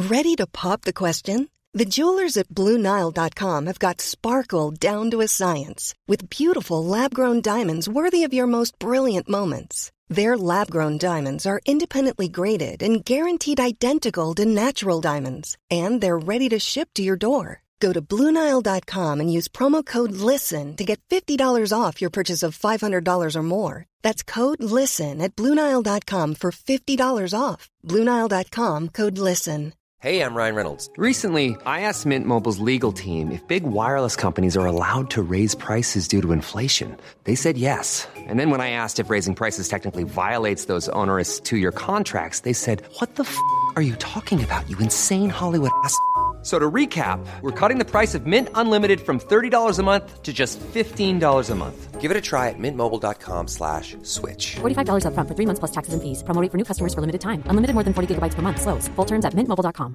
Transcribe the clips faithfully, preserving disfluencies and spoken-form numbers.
Ready to pop the question? The jewelers at Blue Nile dot com have got sparkle down to a science with beautiful lab-grown diamonds worthy of your most brilliant moments. Their lab-grown diamonds are independently graded and guaranteed identical to natural diamonds, and they're ready to ship to your door. Go to Blue Nile dot com and use promo code LISTEN to get fifty dollars off your purchase of five hundred dollars or more. That's code LISTEN at Blue Nile dot com for fifty dollars off. Blue Nile dot com, code LISTEN. Hey, I'm Ryan Reynolds. Recently, I asked Mint Mobile's legal team if big wireless companies are allowed to raise prices due to inflation. They said yes. And then when I asked if raising prices technically violates those onerous two-year contracts, they said, what the f*** are you talking about, you insane Hollywood ass f- So to recap, we're cutting the price of Mint Unlimited from thirty dollars a month to just fifteen dollars a month. Give it a try at mintmobile.com slash switch. forty-five dollars up front for three months plus taxes and fees. Promo rate for new customers for limited time. Unlimited more than forty gigabytes per month. Slows full terms at mint mobile dot com.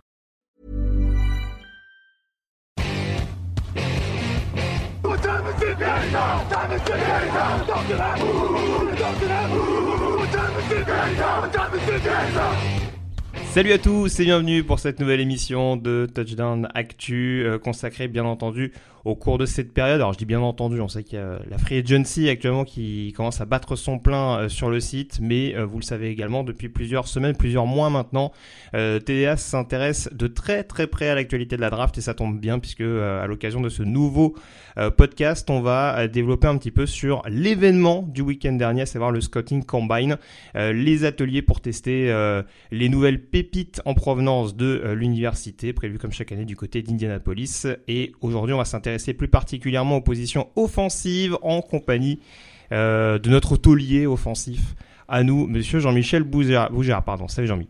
What time is it now? Time is it now? Talk to that. Talk to that. What time is it now? What time is it now? Salut à tous et bienvenue pour cette nouvelle émission de Touchdown Actu euh, consacrée bien entendu au cours de cette période. Alors je dis bien entendu, on sait qu'il y a la Free Agency actuellement qui commence à battre son plein euh, sur le site, mais euh, vous le savez également depuis plusieurs semaines, plusieurs mois maintenant, euh, T D A s'intéresse de très très près à l'actualité de la draft et ça tombe bien puisque euh, à l'occasion de ce nouveau euh, podcast, on va euh, développer un petit peu sur l'événement du week-end dernier, à savoir le Scouting Combine, euh, les ateliers pour tester euh, les nouvelles pépites en provenance de euh, l'université, prévues comme chaque année du côté d'Indianapolis. Et aujourd'hui, on va s'intéresser plus particulièrement aux positions offensives en compagnie euh, de notre taulier offensif à nous, monsieur Jean-Michel Bougère. Bougère pardon. Salut Jean-Mi.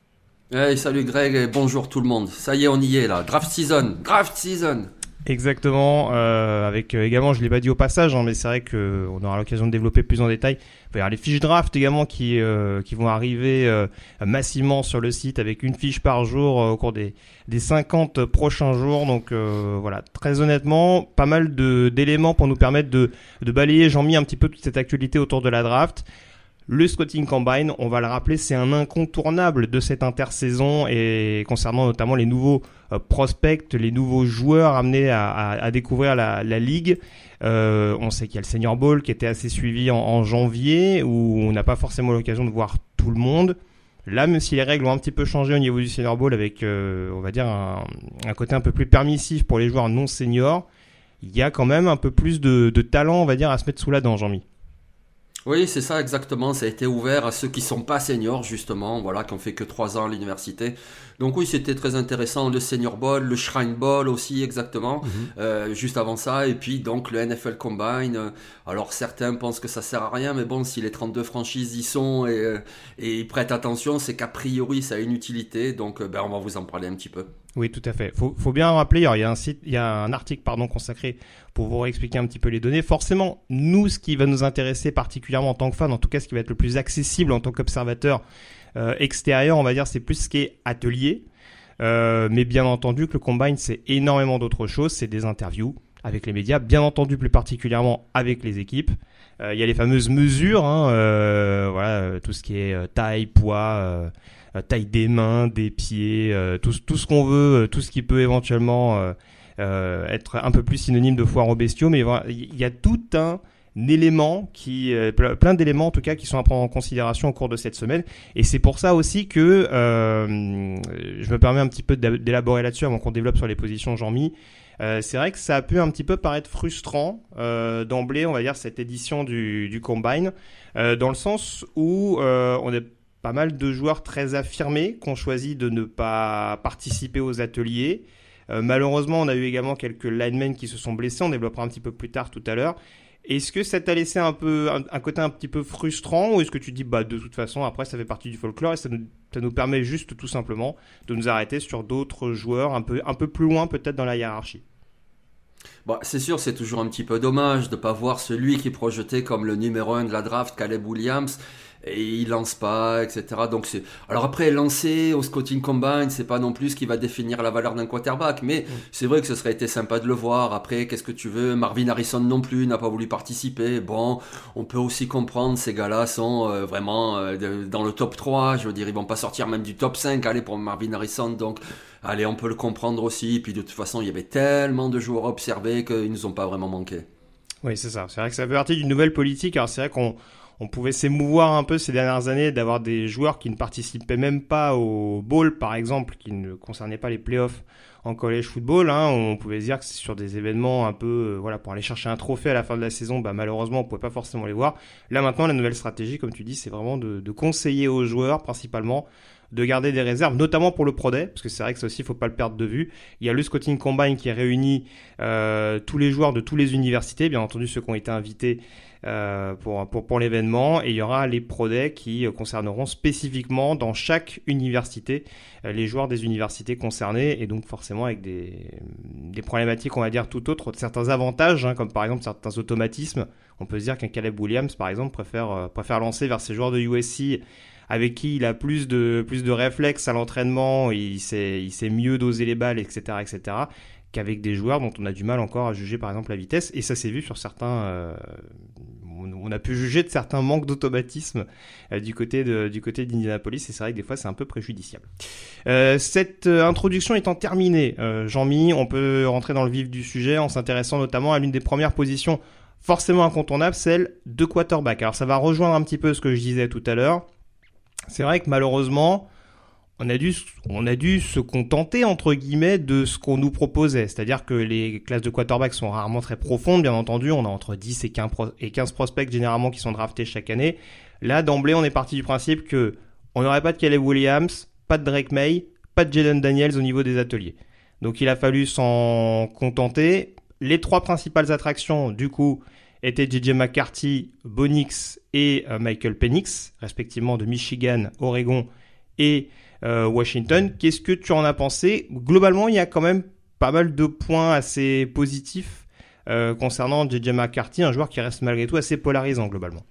Hey, salut Greg et bonjour tout le monde. Ça y est, on y est là. Draft season, draft season. Exactement, euh, avec euh, également, je l'ai pas dit au passage, hein, mais c'est vrai qu'on aura l'occasion de développer plus en détail. Il va y avoir les fiches draft également qui euh, qui vont arriver euh, massivement sur le site avec une fiche par jour euh, au cours des des cinquante prochains jours. Donc euh, voilà, très honnêtement, pas mal de d'éléments pour nous permettre de de balayer, Jean-Mi, un petit peu toute cette actualité autour de la draft. Le Scouting Combine, on va le rappeler, c'est un incontournable de cette intersaison et concernant notamment les nouveaux euh, prospects, les nouveaux joueurs amenés à, à, à découvrir la, la ligue. Euh, on sait qu'il y a le Senior Bowl qui était assez suivi en, en janvier où on n'a pas forcément l'occasion de voir tout le monde. Là, même si les règles ont un petit peu changé au niveau du Senior Bowl avec, euh, on va dire, un, un côté un peu plus permissif pour les joueurs non seniors, il y a quand même un peu plus de, de talent, on va dire, à se mettre sous la dent, Jean-Mi. Oui, c'est ça exactement. Ça a été ouvert à ceux qui sont pas seniors justement, voilà, qui ont fait que trois ans à l'université. Donc oui, c'était très intéressant. Le Senior Bowl, le Shrine Bowl aussi exactement, mm-hmm. euh, juste avant ça. Et puis donc le N F L Combine. Alors certains pensent que ça sert à rien, mais bon, si les trente-deux franchises y sont et, et ils prêtent attention, c'est qu'a priori ça a une utilité. Donc ben on va vous en parler un petit peu. Oui, tout à fait. Faut, faut bien rappeler, alors, il y a un site, il y a un article, pardon, consacré pour vous expliquer un petit peu les données. Forcément, nous, ce qui va nous intéresser particulièrement en tant que fan, en tout cas, ce qui va être le plus accessible en tant qu'observateur euh, extérieur, on va dire, c'est plus ce qui est atelier. Euh, mais bien entendu que le Combine, c'est énormément d'autres choses. C'est des interviews avec les médias, bien entendu, plus particulièrement avec les équipes. Euh, il y a les fameuses mesures, hein, euh, voilà, tout ce qui est euh, taille, poids, euh, taille des mains, des pieds, euh, tout, tout ce qu'on veut, tout ce qui peut éventuellement euh, euh, être un peu plus synonyme de foire aux bestiaux, mais voilà, il y a tout un élément qui, euh, plein d'éléments en tout cas qui sont à prendre en considération au cours de cette semaine, et c'est pour ça aussi que euh, je me permets un petit peu d'élaborer là-dessus avant qu'on développe sur les positions Jean-Mi. Euh, c'est vrai que ça a pu un petit peu paraître frustrant euh, d'emblée, on va dire, cette édition du, du Combine, euh, dans le sens où euh, on est pas mal de joueurs très affirmés qui ont choisi de ne pas participer aux ateliers. Euh, malheureusement, on a eu également quelques linemen qui se sont blessés. On développera un petit peu plus tard tout à l'heure. Est-ce que ça t'a laissé un peu un, un côté un petit peu frustrant ou est-ce que tu dis bah de toute façon après ça fait partie du folklore et ça nous, ça nous permet juste tout simplement de nous arrêter sur d'autres joueurs un peu un peu plus loin peut-être dans la hiérarchie? Bon, c'est sûr, c'est toujours un petit peu dommage de ne pas voir celui qui est projeté comme le numéro un de la draft, Caleb Williams, et il lance pas, et cetera. Donc c'est... Alors après, lancer au Scouting Combine, c'est pas non plus ce qui va définir la valeur d'un quarterback, mais mmh. c'est vrai que ce serait été sympa de le voir. Après, qu'est-ce que tu veux? Marvin Harrison non plus n'a pas voulu participer. Bon, on peut aussi comprendre, ces gars-là sont euh, vraiment euh, de, dans le top trois. Je veux dire, ils vont pas sortir même du top cinq, allez, pour Marvin Harrison. Donc allez, on peut le comprendre aussi. Et puis de toute façon, il y avait tellement de joueurs observés qu'ils nous ont pas vraiment manqué. Oui, c'est ça. C'est vrai que ça fait partie d'une nouvelle politique. Alors c'est vrai qu'on on pouvait s'émouvoir un peu ces dernières années d'avoir des joueurs qui ne participaient même pas au bowl, par exemple, qui ne concernaient pas les playoffs en college football. Hein. On pouvait se dire que c'est sur des événements un peu, euh, voilà, pour aller chercher un trophée à la fin de la saison, bah, malheureusement, on pouvait pas forcément les voir. Là, maintenant, la nouvelle stratégie, comme tu dis, c'est vraiment de, de conseiller aux joueurs, principalement, de garder des réserves, notamment pour le Pro Day, parce que c'est vrai que ça aussi, il faut pas le perdre de vue. Il y a le Scouting Combine qui réunit euh, tous les joueurs de toutes les universités, bien entendu ceux qui ont été invités euh, pour, pour, pour l'événement, et il y aura les Pro Day qui euh, concerneront spécifiquement dans chaque université euh, les joueurs des universités concernées, et donc forcément avec des, des problématiques, on va dire, tout autres, certains avantages, hein, comme par exemple certains automatismes. On peut se dire qu'un Caleb Williams, par exemple, préfère, euh, préfère lancer vers ses joueurs de U S C avec qui il a plus de, plus de réflexes à l'entraînement, il sait, il sait mieux doser les balles, et cetera, et cetera, qu'avec des joueurs dont on a du mal encore à juger, par exemple, la vitesse. Et ça s'est vu sur certains... Euh, on a pu juger de certains manques d'automatisme euh, du côté de, du côté d'Indianapolis, et c'est vrai que des fois, c'est un peu préjudiciable. Euh, cette euh, introduction étant terminée, euh, Jean-Mi, on peut rentrer dans le vif du sujet en s'intéressant notamment à l'une des premières positions forcément incontournables, celle de quarterback. Alors, ça va rejoindre un petit peu ce que je disais tout à l'heure. C'est vrai que malheureusement, on a dû, on a dû se contenter, entre guillemets, de ce qu'on nous proposait. C'est-à-dire que les classes de quarterback sont rarement très profondes, bien entendu. On a entre dix et quinze prospects généralement qui sont draftés chaque année. Là, d'emblée, on est parti du principe que on n'aurait pas de Caleb Williams, pas de Drake May, pas de Jalen Daniels au niveau des ateliers. Donc il a fallu s'en contenter. Les trois principales attractions, du coup, étaient J J McCarthy, Bo Nix et euh, Michael Penix, respectivement de Michigan, Oregon et euh, Washington. Qu'est-ce que tu en as pensé ? Globalement, il y a quand même pas mal de points assez positifs euh, concernant J J McCarthy, un joueur qui reste malgré tout assez polarisant globalement.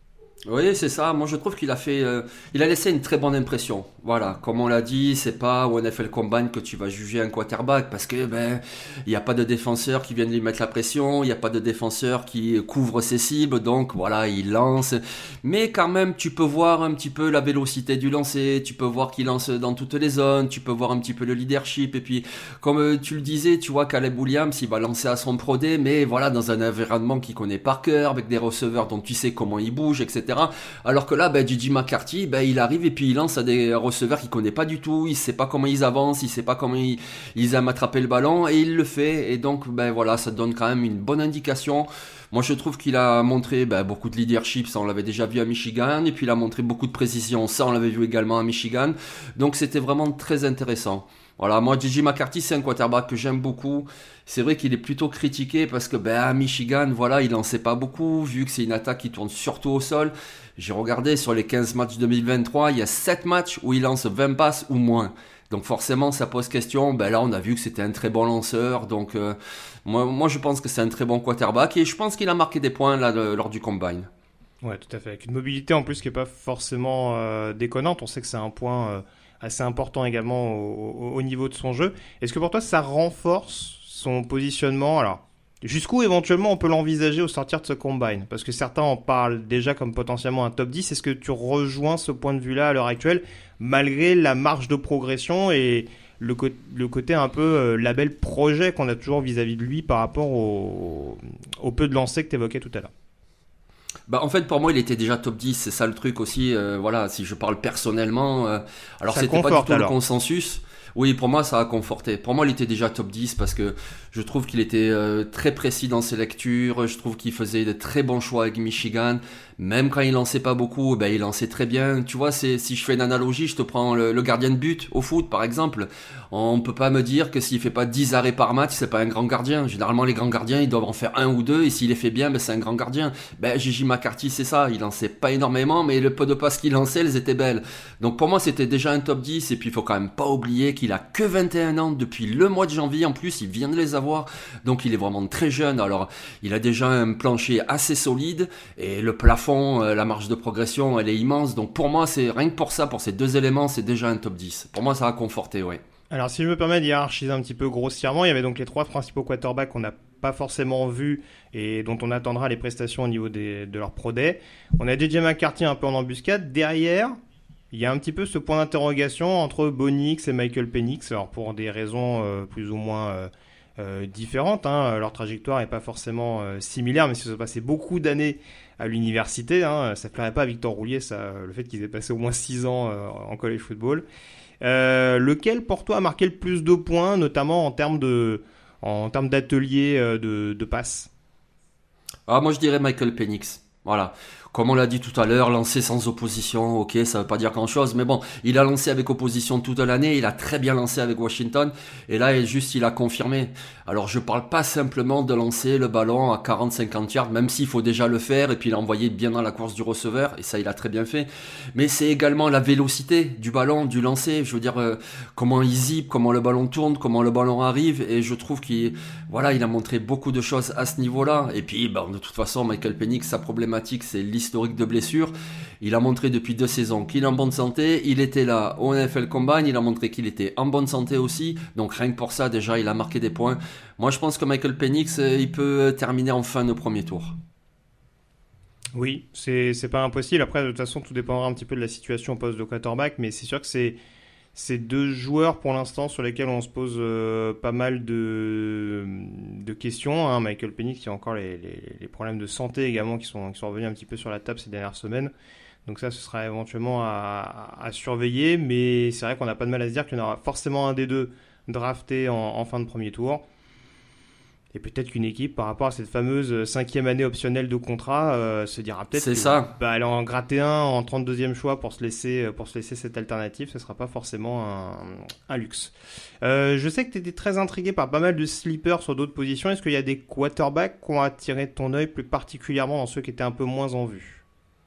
Oui, c'est ça. Moi, je trouve qu'il a fait, euh, il a laissé une très bonne impression. Voilà, comme on l'a dit, c'est pas au N F L Combine que tu vas juger un quarterback parce que ben il y a pas de défenseur qui vienne lui mettre la pression, il y a pas de défenseur qui couvre ses cibles, donc voilà, il lance. Mais quand même, tu peux voir un petit peu la vélocité du lancer, tu peux voir qu'il lance dans toutes les zones, tu peux voir un petit peu le leadership. Et puis, comme tu le disais, tu vois Caleb Williams, il va lancer à son Pro Day, mais voilà, dans un environnement qu'il connaît par cœur, avec des receveurs dont tu sais comment ils bougent, et cetera. Alors que là, ben, J J McCarthy, ben, il arrive et puis il lance à des receveurs qu'il connaît pas du tout, il sait pas comment ils avancent, il sait pas comment ils, ils aiment attraper le ballon, et il le fait. Et donc, ben voilà, ça donne quand même une bonne indication. Moi, je trouve qu'il a montré ben, beaucoup de leadership, ça on l'avait déjà vu à Michigan, et puis il a montré beaucoup de précision, ça on l'avait vu également à Michigan. Donc c'était vraiment très intéressant. Voilà, moi, J J McCarthy, c'est un quarterback que j'aime beaucoup. C'est vrai qu'il est plutôt critiqué parce que, ben, à Michigan, voilà, il lançait pas beaucoup, vu que c'est une attaque qui tourne surtout au sol. J'ai regardé sur les quinze matchs deux mille vingt-trois, il y a sept matchs où il lance vingt passes ou moins. Donc, forcément, ça pose question. Ben, là, on a vu que c'était un très bon lanceur. Donc, euh, moi, moi, je pense que c'est un très bon quarterback et je pense qu'il a marqué des points, là, de, lors du combine. Ouais, tout à fait. Avec une mobilité, en plus, qui est pas forcément euh, déconnante. On sait que c'est un point, euh, assez important également au, au, au niveau de son jeu. Est-ce que pour toi, ça renforce son positionnement ? Alors, jusqu'où éventuellement on peut l'envisager au sortir de ce combine ? Parce que certains en parlent déjà comme potentiellement un top dix. Est-ce que tu rejoins ce point de vue-là à l'heure actuelle, malgré la marge de progression et le, co- le côté un peu euh, label projet qu'on a toujours vis-à-vis de lui par rapport au, au peu de lancers que tu évoquais tout à l'heure ? Bah, en fait, pour moi, il était déjà top dix, c'est ça le truc aussi. Euh, voilà, si je parle personnellement, euh, alors ça c'était conforte, pas du tout alors. le consensus. Oui, pour moi, ça a conforté. Pour moi, il était déjà top dix parce que je trouve qu'il était euh, très précis dans ses lectures. Je trouve qu'il faisait de très bons choix avec Michigan. Même quand il lançait pas beaucoup, ben, il lançait très bien. Tu vois, c'est, si je fais une analogie, je te prends le, le gardien de but au foot, par exemple. On peut pas me dire que s'il fait pas dix arrêts par match, c'est pas un grand gardien. Généralement, les grands gardiens, ils doivent en faire un ou deux. Et s'il les fait bien, ben, c'est un grand gardien. Ben, J J McCarthy, c'est ça. Il lançait pas énormément, mais le peu de passes qu'il lançait, elles étaient belles. Donc, pour moi, c'était déjà un top dix. Et puis, il faut quand même pas oublier qu'il a que vingt et un ans depuis le mois de janvier. En plus, il vient de les avoir. Donc, il est vraiment très jeune. Alors, il a déjà un plancher assez solide. Et le plafond, la marge de progression, elle est immense. Donc, pour moi, c'est rien que pour ça, pour ces deux éléments, c'est déjà un top dix. Pour moi, ça a conforté, oui. Alors, si je me permets de hiérarchiser un petit peu grossièrement, il y avait donc les trois principaux quarterbacks qu'on n'a pas forcément vus et dont on attendra les prestations au niveau des, de leur Pro Day. On a J J McCarthy un peu en embuscade. Derrière, il y a un petit peu ce point d'interrogation entre Bo Nix et Michael Penix, alors pour des raisons euh, plus ou moins euh, euh, différentes. Hein. Leur trajectoire n'est pas forcément euh, similaire, mais ils ont passé beaucoup d'années à l'université. Hein. Ça ne plairait pas à Victor Roulier, ça, le fait qu'ils aient passé au moins six ans euh, en college football. Euh, lequel, pour toi, a marqué le plus de points, notamment en termes de, en termes d'atelier euh, de, de passe? Ah, moi, je dirais Michael Penix. Voilà. Comme on l'a dit tout à l'heure, lancer sans opposition, ok, ça veut pas dire grand-chose, mais bon, il a lancé avec opposition toute l'année, il a très bien lancé avec Washington, et là, juste, il a confirmé. Alors, je parle pas simplement de lancer le ballon à quarante à cinquante yards, même s'il faut déjà le faire, et puis l'envoyer bien dans la course du receveur, et ça, il a très bien fait. Mais c'est également la vélocité du ballon, du lancer, je veux dire, euh, comment il zip, comment le ballon tourne, comment le ballon arrive, et je trouve qu'il, voilà, il a montré beaucoup de choses à ce niveau-là. Et puis, bon, de toute façon, Michael Penix, sa problématique, c'est l'historique de blessures. Il a montré depuis deux saisons qu'il est en bonne santé, il était là au N F L Combine, il a montré qu'il était en bonne santé aussi, donc rien que pour ça déjà il a marqué des points. Moi je pense que Michael Penix il peut terminer en fin de premier tour. Oui, c'est, c'est pas impossible. Après de toute façon tout dépendra un petit peu de la situation au poste de quarterback, mais c'est sûr que c'est c'est deux joueurs pour l'instant sur lesquels on se pose euh, pas mal de, de questions. Hein. Michael Penix, il y a encore les, les, les problèmes de santé également qui sont, qui sont revenus un petit peu sur la table ces dernières semaines. Donc ça, ce sera éventuellement à, à surveiller. Mais c'est vrai qu'on n'a pas de mal à se dire qu'il y en aura forcément un des deux drafté en, en fin de premier tour. Et peut-être qu'une équipe, par rapport à cette fameuse cinquième année optionnelle de contrat, euh, se dira peut-être c'est que, ça. Bah, elle en gratter un en trente-deuxième choix pour se laisser, pour se laisser cette alternative. Ce ne sera pas forcément un, un luxe. Euh, je sais que tu étais très intrigué par pas mal de sleepers sur d'autres positions. Est-ce qu'il y a des quarterbacks qui ont attiré ton œil plus particulièrement dans ceux qui étaient un peu moins en vue?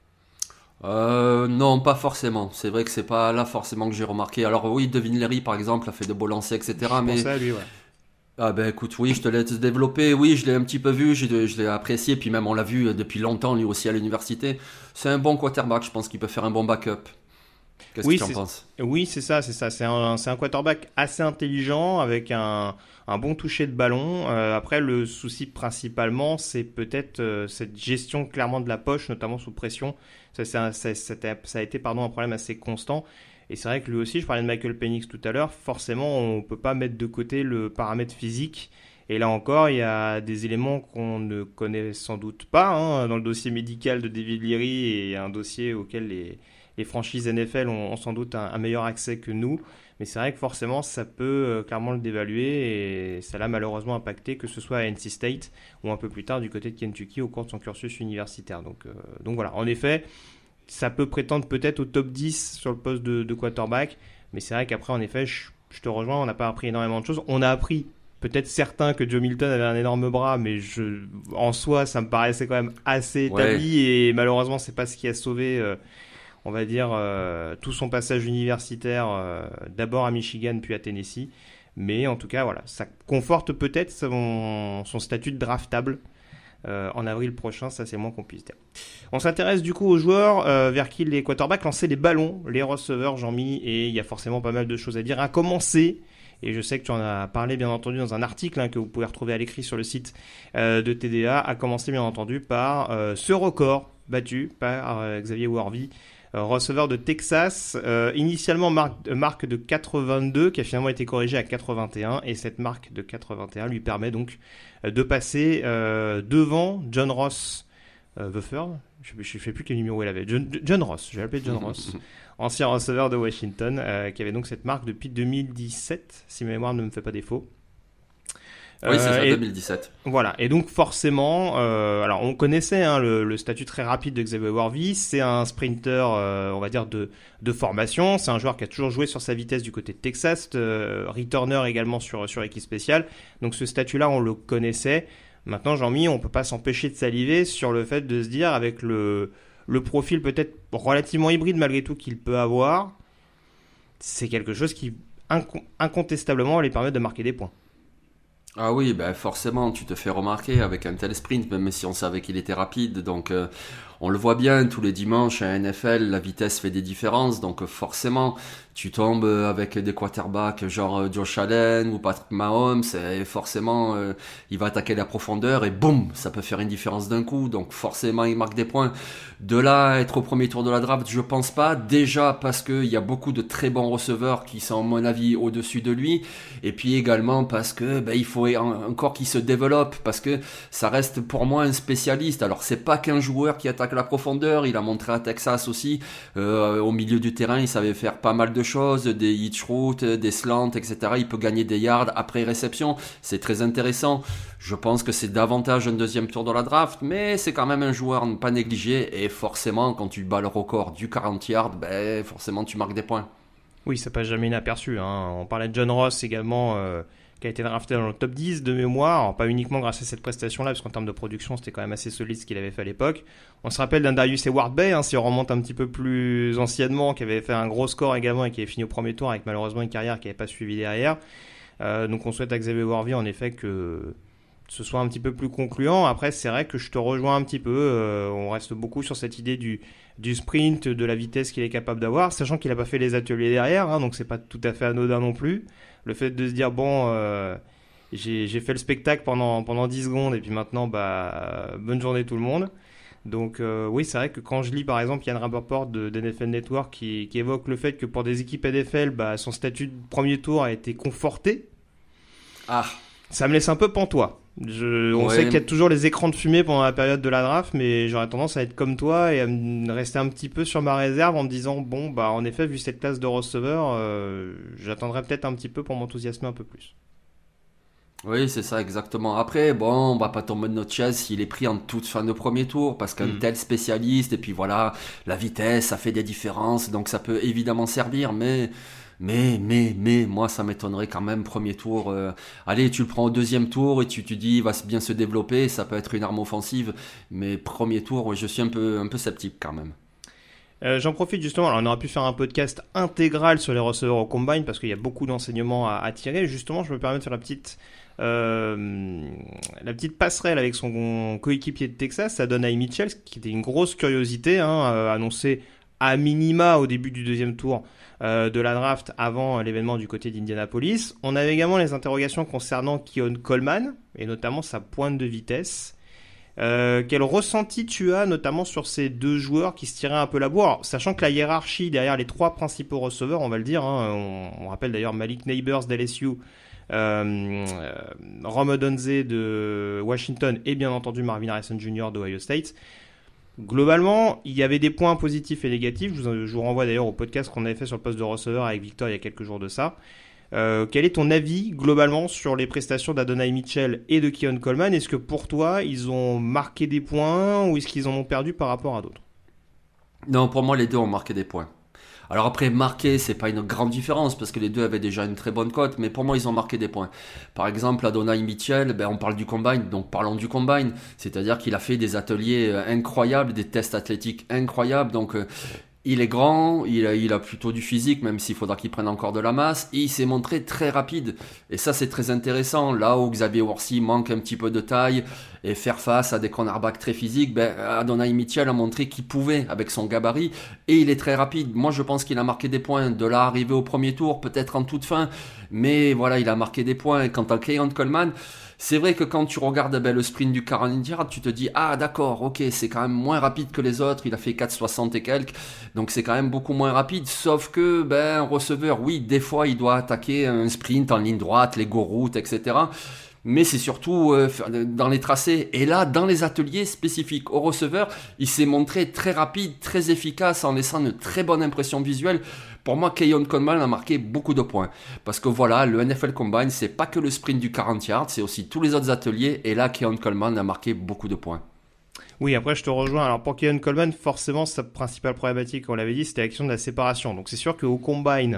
Euh, non, pas forcément. C'est vrai que c'est pas là forcément que j'ai remarqué. Alors oui, Devin Leary par exemple a fait de beaux lancers, et cetera. Je mais pensais à lui, ouais. Ah ben écoute, oui, je te laisse développer. Oui, je l'ai un petit peu vu, je, je l'ai apprécié, puis même on l'a vu depuis longtemps lui aussi à l'université. C'est un bon quarterback, je pense qu'il peut faire un bon backup. Qu'est-ce Oui, que tu en c'est, penses? oui, c'est ça, c'est ça. C'est un, c'est un quarterback assez intelligent avec un, un bon toucher de ballon. Euh, après, le souci principalement, c'est peut-être euh, cette gestion clairement de la poche, notamment sous pression. Ça, c'est un, ça, ça, ça a été pardon, un problème assez constant. Et c'est vrai que lui aussi, je parlais de Michael Penix tout à l'heure, forcément, on ne peut pas mettre de côté le paramètre physique. Et là encore, il y a des éléments qu'on ne connaît sans doute pas hein, dans le dossier médical de Devin Leary et un dossier auquel les, les franchises N F L ont, ont sans doute un, un meilleur accès que nous. Mais c'est vrai que forcément, ça peut euh, clairement le dévaluer et ça l'a malheureusement impacté, que ce soit à N C State ou un peu plus tard du côté de Kentucky au cours de son cursus universitaire. Donc, euh, donc voilà, en effet, ça peut prétendre peut-être au top dix sur le poste de, de quarterback. Mais c'est vrai qu'après, en effet, je, je te rejoins, on n'a pas appris énormément de choses. On a appris peut-être certains que Joe Milton avait un énorme bras, mais je, en soi, ça me paraissait quand même assez établi. Ouais. Et malheureusement, c'est pas ce qui a sauvé, euh, on va dire, euh, tout son passage universitaire, euh, d'abord à Michigan, puis à Tennessee. Mais en tout cas, voilà, ça conforte peut-être son, son statut de draftable euh, en avril prochain, ça c'est moins qu'on puisse dire. On s'intéresse du coup aux joueurs euh, vers qui les quarterbacks lançaient les ballons, les receveurs, Jean-Mi, et il y a forcément pas mal de choses à dire. À commencer, et je sais que tu en as parlé bien entendu dans un article hein, que vous pouvez retrouver à l'écrit sur le site euh, de T D A, à commencer bien entendu par euh, ce record battu par euh, Xavier Worthy, euh, receveur de Texas, euh, initialement marque, euh, marque de quatre-vingt-deux qui a finalement été corrigée à quatre-vingt-et-un, et cette marque de quatre-vingt-et-un lui permet donc euh, de passer euh, devant John Ross euh, the Third, je ne sais plus quel numéro il avait, John, John Ross, je vais l'appeler John Ross, ancien receveur de Washington, euh, qui avait donc cette marque depuis deux mille dix-sept, si ma mémoire ne me fait pas défaut. Oui, c'est euh, ça, et, deux mille dix-sept. Voilà, et donc forcément, euh, alors on connaissait hein, le, le statut très rapide de Xavier Worthy, c'est un sprinter, euh, on va dire, de, de formation, c'est un joueur qui a toujours joué sur sa vitesse du côté de Texas, euh, returner également sur, sur équipe spéciale, donc ce statut-là, on le connaissait. Maintenant, Jean-Mi, on ne peut pas s'empêcher de saliver sur le fait de se dire, avec le, le profil peut-être relativement hybride malgré tout qu'il peut avoir, c'est quelque chose qui inc- incontestablement lui permet de marquer des points. Ah oui, ben forcément, tu te fais remarquer avec un tel sprint, même si on savait qu'il était rapide. Donc, euh, on le voit bien tous les dimanches à N F L, la vitesse fait des différences, donc forcément tu tombes avec des quarterbacks genre Josh Allen ou Patrick Mahomes, et forcément euh, il va attaquer la profondeur et boum, ça peut faire une différence d'un coup, donc forcément il marque des points. De là à être au premier tour de la draft, je pense pas, déjà parce qu'il y a beaucoup de très bons receveurs qui sont à mon avis au-dessus de lui, et puis également parce que ben, il faut encore qu'il se développe, parce que ça reste pour moi un spécialiste. Alors c'est pas qu'un joueur qui attaque la profondeur, il a montré à Texas aussi, euh, au milieu du terrain il savait faire pas mal de choses, des hitch routes, des slants, et cetera. Il peut gagner des yards après réception, c'est très intéressant. Je pense que c'est davantage un deuxième tour de la draft, mais c'est quand même un joueur à ne pas négliger, et forcément quand tu bats le record du quarante yards, ben forcément tu marques des points. Oui, ça passe jamais inaperçu, hein. On parlait de John Ross également, euh, qui a été drafté dans le top dix de mémoire, alors, pas uniquement grâce à cette prestation-là, parce qu'en termes de production, c'était quand même assez solide ce qu'il avait fait à l'époque. On se rappelle d'un Darius Heyward-Bey, hein, si on remonte un petit peu plus anciennement, qui avait fait un gros score également et qui avait fini au premier tour avec malheureusement une carrière qui n'avait pas suivi derrière. Euh, donc on souhaite à Xavier Worthy en effet que ce soit un petit peu plus concluant. Après, c'est vrai que je te rejoins un petit peu, euh, on reste beaucoup sur cette idée du, du sprint, de la vitesse qu'il est capable d'avoir, sachant qu'il n'a pas fait les ateliers derrière, hein, donc c'est pas tout à fait anodin non plus. Le fait de se dire, bon, euh, j'ai, j'ai fait le spectacle pendant, pendant dix secondes et puis maintenant, bah, bonne journée tout le monde. Donc euh, oui, c'est vrai que quand je lis par exemple Ian Rapoport de, de N F L Network qui, qui évoque le fait que pour des équipes N F L, bah, son statut de premier tour a été conforté, ah. ça me laisse un peu pantois. Je, on ouais. sait qu'il y a toujours les écrans de fumée pendant la période de la draft, mais j'aurais tendance à être comme toi et à me rester un petit peu sur ma réserve en me disant bon bah en effet vu cette classe de receveurs, euh, j'attendrai peut-être un petit peu pour m'enthousiasmer un peu plus. Oui, c'est ça, exactement. Après, bon, on va pas tomber de notre chaise s'il est pris en toute fin de premier tour, parce qu'un mmh. tel spécialiste, et puis voilà, la vitesse, ça fait des différences, donc ça peut évidemment servir, mais... Mais, mais, mais, moi, ça m'étonnerait quand même, premier tour. Euh, allez, tu le prends au deuxième tour et tu te dis, il va bien se développer, ça peut être une arme offensive. Mais premier tour, je suis un peu, un peu sceptique quand même. Euh, j'en profite justement, alors on aurait pu faire un podcast intégral sur les receveurs au combine parce qu'il y a beaucoup d'enseignements à, à tirer. Justement, je me permets de faire la petite, euh, la petite passerelle avec son coéquipier de Texas, Adonai Mitchell, qui était une grosse curiosité, hein, euh, annoncé à minima au début du deuxième tour euh, de la draft avant l'événement du côté d'Indianapolis. On avait également les interrogations concernant Keon Coleman et notamment sa pointe de vitesse. Euh, quel ressenti tu as notamment sur ces deux joueurs qui se tiraient un peu la bourre, alors, sachant que la hiérarchie derrière les trois principaux receveurs, on va le dire, hein, on, on rappelle d'ailleurs Malik Neighbors d'L S U, euh, euh, Rome Odunze de Washington et bien entendu Marvin Harrison junior d'Ohio State. Globalement, il y avait des points positifs et négatifs. Je vous, je vous renvoie d'ailleurs au podcast qu'on avait fait sur le poste de receveur avec Victor il y a quelques jours de ça. Euh, quel est ton avis globalement sur les prestations d'Adonai Mitchell et de Keon Coleman ? Est-ce que pour toi, ils ont marqué des points ou est-ce qu'ils en ont perdu par rapport à d'autres ? Non, pour moi, les deux ont marqué des points. Alors après, marquer, c'est pas une grande différence parce que les deux avaient déjà une très bonne cote, mais pour moi, ils ont marqué des points. Par exemple, Adonai Mitchell, ben, on parle du combine, donc parlons du combine. C'est-à-dire qu'il a fait des ateliers incroyables, des tests athlétiques incroyables, donc... Euh, il est grand, il a, il a plutôt du physique, même s'il faudra qu'il prenne encore de la masse, et il s'est montré très rapide. Et ça, c'est très intéressant. Là où Xavier Worthy manque un petit peu de taille et faire face à des cornerbacks très physiques, ben, Adonai Mitchell a montré qu'il pouvait avec son gabarit, et il est très rapide. Moi, je pense qu'il a marqué des points. De là, arrivé au premier tour, peut-être en toute fin, mais voilà, il a marqué des points. Et quant à Keon Coleman, c'est vrai que quand tu regardes ben, le sprint du quarante yards, tu te dis « Ah d'accord, ok, c'est quand même moins rapide que les autres, il a fait quatre soixante et quelques, donc c'est quand même beaucoup moins rapide. » Sauf que, ben, un receveur, oui, des fois, il doit attaquer un sprint en ligne droite, les go routes, et cetera. Mais c'est surtout euh, dans les tracés. Et là, dans les ateliers spécifiques au receveur, il s'est montré très rapide, très efficace, en laissant une très bonne impression visuelle. Pour moi, Keon Coleman a marqué beaucoup de points. Parce que voilà, le N F L Combine, c'est pas que le sprint du quarante yards, c'est aussi tous les autres ateliers. Et là, Keon Coleman a marqué beaucoup de points. Oui, après je te rejoins. Alors pour Keon Coleman, forcément, sa principale problématique, on l'avait dit, c'était l'action de la séparation. Donc c'est sûr qu'au Combine,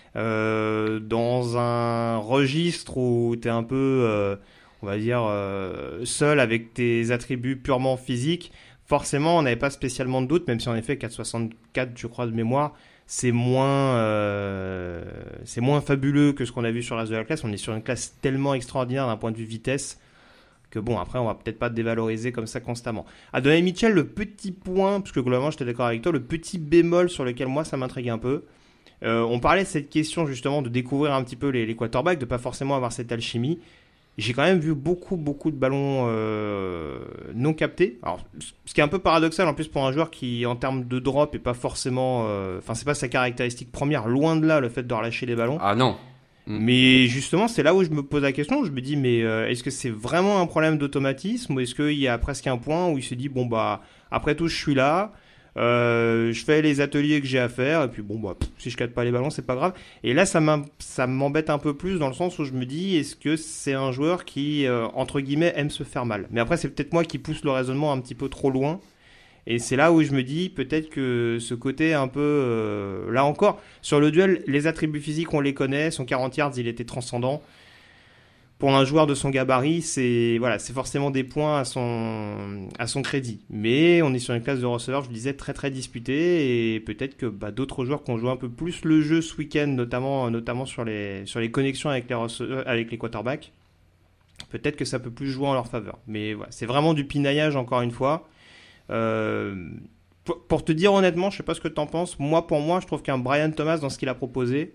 euh, dans un registre où tu es un peu, euh, on va dire, euh, seul avec tes attributs purement physiques, forcément, on n'avait pas spécialement de doute, même si en effet, quatre soixante-quatre, je crois, de mémoire, c'est moins, euh, c'est moins fabuleux que ce qu'on a vu sur le reste de la classe. On est sur une classe tellement extraordinaire d'un point de vue vitesse que bon, après, on va peut-être pas dévaloriser comme ça constamment. À Donovan Mitchell, le petit point, parce que globalement, j'étais d'accord avec toi, le petit bémol sur lequel moi, ça m'intrigue un peu. Euh, on parlait de cette question, justement, de découvrir un petit peu les, les quarterbacks, de pas forcément avoir cette alchimie. J'ai quand même vu beaucoup, beaucoup de ballons euh, non captés. Alors, ce qui est un peu paradoxal, en plus, pour un joueur qui, en termes de drop, est pas forcément... Enfin, euh, c'est pas sa caractéristique première, loin de là, le fait de relâcher les ballons. Ah non. Mais justement, c'est là où je me pose la question. Je me dis, mais euh, est-ce que c'est vraiment un problème d'automatisme ou est-ce qu'il y a presque un point où il se dit, bon, bah, après tout, je suis là, euh, je fais les ateliers que j'ai à faire, et puis bon, bah, pff, si je capte pas les ballons, c'est pas grave. Et là, ça, ça m'embête un peu plus dans le sens où je me dis, est-ce que c'est un joueur qui, euh, entre guillemets, aime se faire mal? Mais après, c'est peut-être moi qui pousse le raisonnement un petit peu trop loin. Et c'est là où je me dis peut-être que ce côté un peu... Euh, là encore, sur le duel, les attributs physiques, on les connaît. Son quarante yards, il était transcendant. Pour un joueur de son gabarit, c'est, voilà, c'est forcément des points à son, à son crédit. Mais on est sur une classe de receveurs, je le disais, très très disputée. Et peut-être que bah, d'autres joueurs qui ont joué un peu plus le jeu ce week-end, notamment, notamment sur, les, sur les connexions avec les, receveurs, avec les quarterbacks, peut-être que ça peut plus jouer en leur faveur. Mais voilà, c'est vraiment du pinaillage, encore une fois. Euh, pour, pour te dire honnêtement, je sais pas ce que tu en penses. Moi, pour moi, je trouve qu'un Brian Thomas, dans ce qu'il a proposé,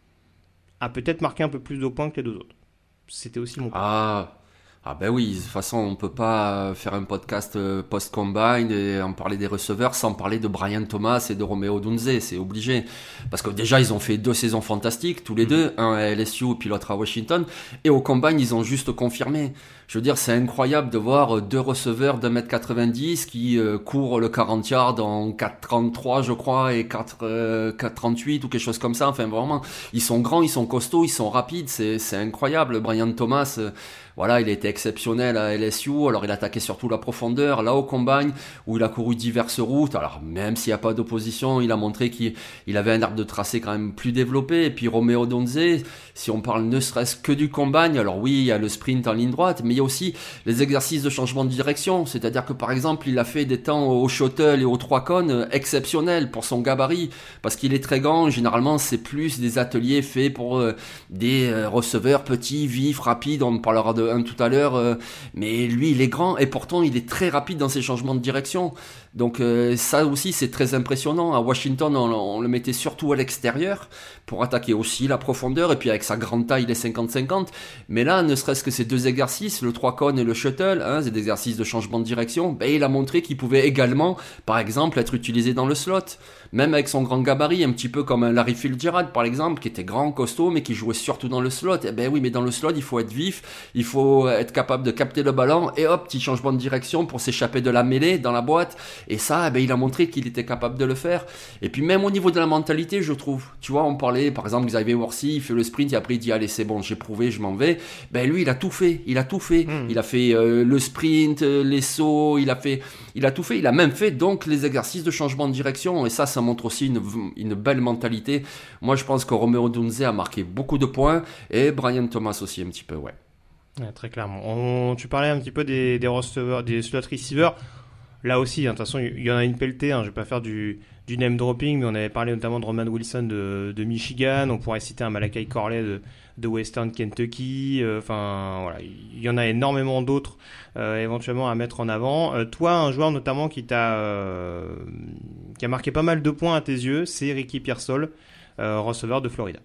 a peut-être marqué un peu plus de points que les deux autres. C'était aussi mon point. Ah, ah ben oui, de toute façon, on peut pas faire un podcast post-combine et en parler des receveurs sans parler de Brian Thomas et de Romeo Odunze, c'est obligé. Parce que déjà, ils ont fait deux saisons fantastiques, tous les mmh. deux, un à L S U puis l'autre à Washington, et au combine, ils ont juste confirmé. Je veux dire, c'est incroyable de voir deux receveurs d'un mètre quatre-vingt-dix qui euh, courent le quarante yards en quatre trente-trois, je crois, et quatre trente-huit ou quelque chose comme ça. Enfin, vraiment, ils sont grands, ils sont costauds, ils sont rapides. C'est, c'est incroyable. Brian Thomas, euh, voilà, il était exceptionnel à L S U. Alors, il attaquait surtout la profondeur. Là, au combine, où il a couru diverses routes. Alors, même s'il n'y a pas d'opposition, il a montré qu'il il avait un arbre de tracé quand même plus développé. Et puis, Romeo Odunze, si on parle ne serait-ce que du combine, alors oui, il y a le sprint en ligne droite, mais il y a aussi les exercices de changement de direction, c'est-à-dire que par exemple il a fait des temps au shuttle et aux trois cônes exceptionnels pour son gabarit, parce qu'il est très grand. Généralement c'est plus des ateliers faits pour euh, des euh, receveurs petits, vifs, rapides, on parlera de un tout à l'heure, euh, mais lui il est grand et pourtant il est très rapide dans ses changements de direction. Donc euh, ça aussi c'est très impressionnant. À Washington on, on le mettait surtout à l'extérieur pour attaquer aussi la profondeur, et puis avec sa grande taille il est cinquante cinquante, mais là ne serait-ce que ces deux exercices, le trois cônes et le shuttle, hein, c'est des exercices de changement de direction, ben, il a montré qu'il pouvait également par exemple être utilisé dans le slot, même avec son grand gabarit, un petit peu comme un Larry Fitzgerald par exemple, qui était grand, costaud, mais qui jouait surtout dans le slot. Et ben oui, mais dans le slot il faut être vif, il faut être capable de capter le ballon, et hop, petit changement de direction pour s'échapper de la mêlée dans la boîte. Et ça, ben, il a montré qu'il était capable de le faire. Et puis même au niveau de la mentalité, je trouve, tu vois, on parlait par exemple Xavier Worthy, il fait le sprint et après il dit allez c'est bon, j'ai prouvé, je m'en vais. Ben lui il a tout fait, il a tout fait, mmh. il a fait euh, le sprint, euh, les sauts, il a fait, il a tout fait, il a même fait donc les exercices de changement de direction, et ça, ça montre aussi une, une belle mentalité. Moi je pense que Romeo Odunze a marqué beaucoup de points, et Brian Thomas aussi un petit peu, ouais. Ouais, très clairement. On, tu parlais un petit peu des, des receveurs, des slot receivers. Là aussi, hein, de toute façon, il y en a une pelletée. Hein, je ne vais pas faire du, du name dropping, mais on avait parlé notamment de Roman Wilson de, de Michigan. On pourrait citer un Malachi Corley de, de Western Kentucky. Enfin, euh, voilà, il y en a énormément d'autres euh, éventuellement à mettre en avant. Euh, toi, un joueur notamment qui t'a euh, qui a marqué pas mal de points à tes yeux, c'est Ricky Pearsall, euh, receveur de Florida.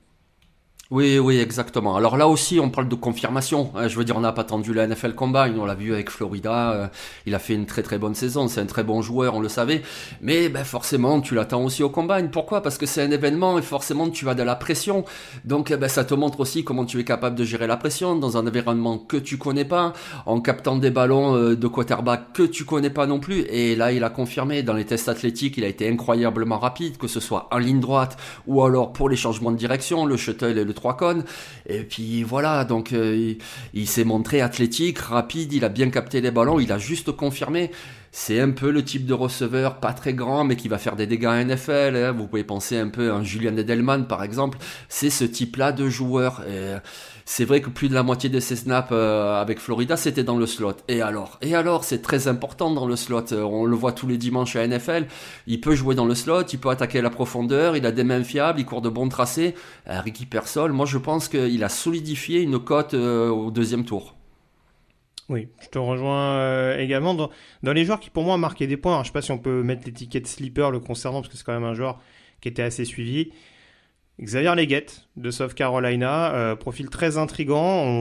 Oui, oui, exactement. Alors là aussi, on parle de confirmation. Je veux dire, on n'a pas attendu la N F L Combine, on l'a vu avec Florida. Il a fait une très très bonne saison, c'est un très bon joueur, on le savait. Mais ben, forcément, tu l'attends aussi au Combine. Pourquoi ? Parce que c'est un événement et forcément, tu as de la pression. Donc, ben, ça te montre aussi comment tu es capable de gérer la pression dans un environnement que tu connais pas, en captant des ballons de quarterback que tu connais pas non plus. Et là, il a confirmé. Dans les tests athlétiques, il a été incroyablement rapide, que ce soit en ligne droite ou alors pour les changements de direction, le shuttle et le trois cônes. Et puis voilà, donc euh, il, il s'est montré athlétique, rapide, il a bien capté les ballons, il a juste confirmé. C'est un peu le type de receveur, pas très grand, mais qui va faire des dégâts en N F L. Hein. Vous pouvez penser un peu à un Julian Edelman, par exemple. C'est ce type-là de joueur. Et c'est vrai que plus de la moitié de ses snaps euh, avec Florida, c'était dans le slot. Et alors Et alors, c'est très important dans le slot. On le voit tous les dimanches à N F L. Il peut jouer dans le slot, il peut attaquer à la profondeur, il a des mains fiables, il court de bons tracés. Euh, Ricky Pearsall, moi je pense qu'il a solidifié une cote euh, au deuxième tour. Oui, je te rejoins euh, également dans, dans les joueurs qui pour moi ont marqué des points. Alors, je ne sais pas si on peut mettre l'étiquette sleeper le concernant parce que c'est quand même un joueur qui était assez suivi. Xavier Legette de South Carolina, euh, profil très intriguant.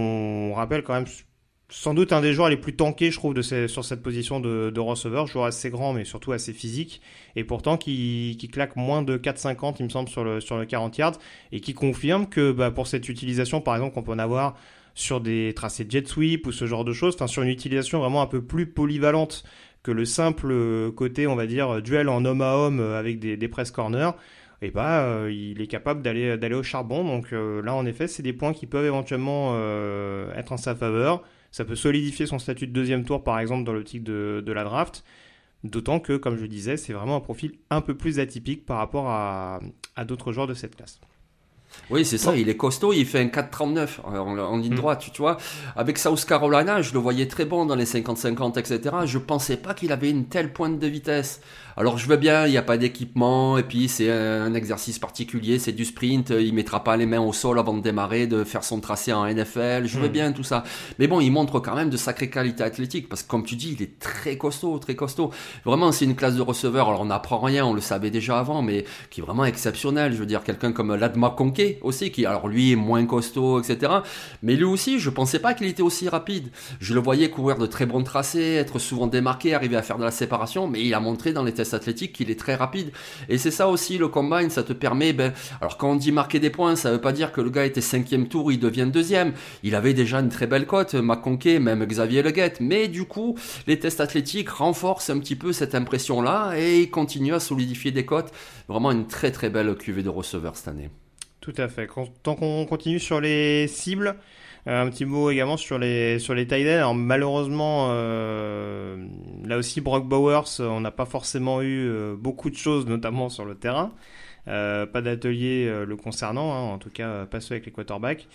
On rappelle quand même sans doute un des joueurs les plus tankés, je trouve, de ces, sur cette position de, de receveur. Joueur assez grand, mais surtout assez physique. Et pourtant, qui, qui claque moins de quatre cinquante, il me semble, sur le, sur le quarante yards. Et qui confirme que bah, pour cette utilisation, par exemple, qu'on peut en avoir sur des tracés jet sweep ou ce genre de choses, enfin sur une utilisation vraiment un peu plus polyvalente que le simple côté, on va dire, duel en homme à homme avec des, des press corners, et bah euh, il est capable d'aller, d'aller au charbon. Donc euh, là, en effet, c'est des points qui peuvent éventuellement euh, être en sa faveur. Ça peut solidifier son statut de deuxième tour, par exemple, dans l'optique de, de la draft. D'autant que, comme je le disais, c'est vraiment un profil un peu plus atypique par rapport à, à d'autres joueurs de cette classe. Oui, c'est ça, il est costaud, il fait un quatre trente-neuf en, en ligne droite, tu, tu vois. Avec South Carolina, je le voyais très bon dans les cinquante cinquante, et cetera. Je pensais pas qu'il avait une telle pointe de vitesse. Alors je veux bien, il n'y a pas d'équipement, et puis c'est un exercice particulier, c'est du sprint, il mettra pas les mains au sol avant de démarrer, de faire son tracé en N F L, je veux mmh. bien tout ça. Mais bon, il montre quand même de sacrées qualités athlétiques, parce que comme tu dis, il est très costaud, très costaud. Vraiment, c'est une classe de receveur, alors on n'apprend rien, on le savait déjà avant, mais qui est vraiment exceptionnel. Je veux dire, quelqu'un comme Ladd McConkey aussi, qui alors lui est moins costaud, et cetera. Mais lui aussi, je pensais pas qu'il était aussi rapide. Je le voyais courir de très bons tracés, être souvent démarqué, arriver à faire de la séparation, mais il a montré dans les tests athlétique qu'il est très rapide, et c'est ça aussi le combine, ça te permet, ben, alors quand on dit marquer des points, ça veut pas dire que le gars était cinquième tour, il devient deuxième, il avait déjà une très belle cote, McConkey, même Xavier Legette, mais du coup les tests athlétiques renforcent un petit peu cette impression là, et il continue à solidifier des cotes. Vraiment une très très belle cuvée de receveurs cette année. Tout à fait. Tant qu'on continue sur les cibles, Euh, un petit mot également sur les sur les tight ends. Alors malheureusement, euh, là aussi Brock Bowers, on n'a pas forcément eu euh, beaucoup de choses, notamment sur le terrain. Euh, pas d'atelier euh, le concernant, hein, en tout cas euh, pas ceux avec les quarterbacks.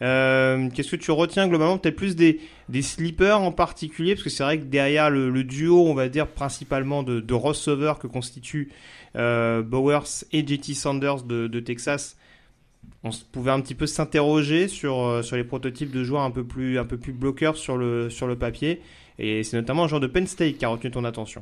Euh, qu'est-ce que tu retiens globalement? Peut-être plus des des sleepers en particulier, parce que c'est vrai que derrière le, le duo, on va dire principalement de, de receveurs que constituent euh, Bowers et J T Sanders de, de Texas. On pouvait un petit peu s'interroger sur, euh, sur les prototypes de joueurs un peu plus, un peu plus bloqueurs sur le, sur le papier. Et c'est notamment un joueur de Penn State qui a retenu ton attention.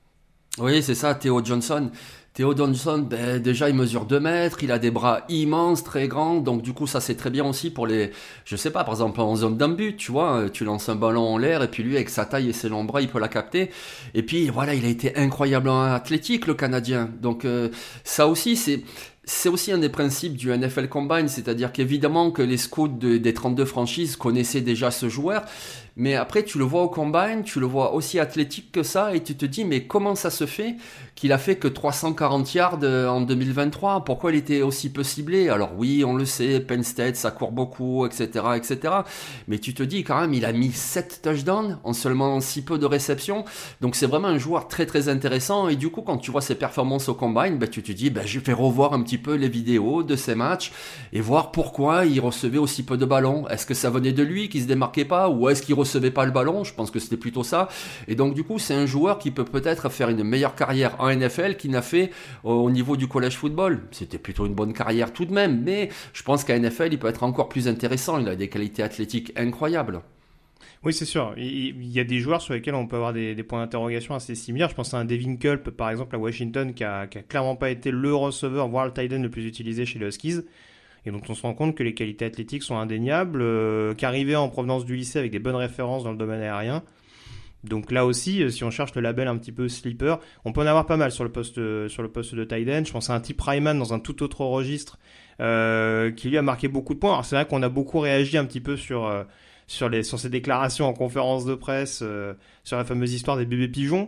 Oui, c'est ça, Theo Johnson. Theo Johnson, ben, déjà, il mesure deux mètres, il a des bras immenses, très grands. Donc, du coup, ça, c'est très bien aussi pour les, je sais pas, par exemple, en zone d'un but, tu vois, tu lances un ballon en l'air et puis lui, avec sa taille et ses longs bras, il peut la capter. Et puis, voilà, il a été incroyablement athlétique, le Canadien. Donc, euh, ça aussi, c'est, C'est aussi un des principes du N F L Combine, c'est-à-dire qu'évidemment que les scouts de, des trente-deux franchises connaissaient déjà ce joueur, mais après tu le vois au Combine, tu le vois aussi athlétique que ça, et tu te dis mais comment ça se fait qu'il a fait que trois cent quarante yards en deux mille vingt-trois, pourquoi il était aussi peu ciblé? Alors oui, on le sait, Penn State, ça court beaucoup, et cetera, et cetera, mais tu te dis quand même, il a mis sept touchdowns en seulement si peu de réceptions, donc c'est vraiment un joueur très très intéressant, et du coup quand tu vois ses performances au Combine, ben, tu te dis, ben, je vais revoir un petit peu les vidéos de ces matchs et voir pourquoi il recevait aussi peu de ballons. Est-ce que ça venait de lui, qu'il se démarquait pas, ou est-ce qu'il recevait pas le ballon? Je pense que c'était plutôt ça. Et donc du coup, c'est un joueur qui peut peut-être faire une meilleure carrière en N F L qu'il n'a fait au niveau du college football. C'était plutôt une bonne carrière tout de même, mais je pense qu'à N F L, il peut être encore plus intéressant. Il a des qualités athlétiques incroyables. Oui, c'est sûr. Il y a des joueurs sur lesquels on peut avoir des, des points d'interrogation assez similaires. Je pense à un Devin Culp, par exemple, à Washington, qui a, qui a clairement pas été le receveur, voire le tight end le plus utilisé chez les Huskies, et dont on se rend compte que les qualités athlétiques sont indéniables, euh, qu'arrivé en provenance du lycée avec des bonnes références dans le domaine aérien. Donc là aussi, si on cherche le label un petit peu sleeper, on peut en avoir pas mal sur le poste, sur le poste de tight end. Je pense à un type Ryman dans un tout autre registre, euh, qui lui a marqué beaucoup de points. Alors c'est vrai qu'on a beaucoup réagi un petit peu sur... Euh, sur les sur ses déclarations en conférence de presse, euh, sur la fameuse histoire des bébés pigeons.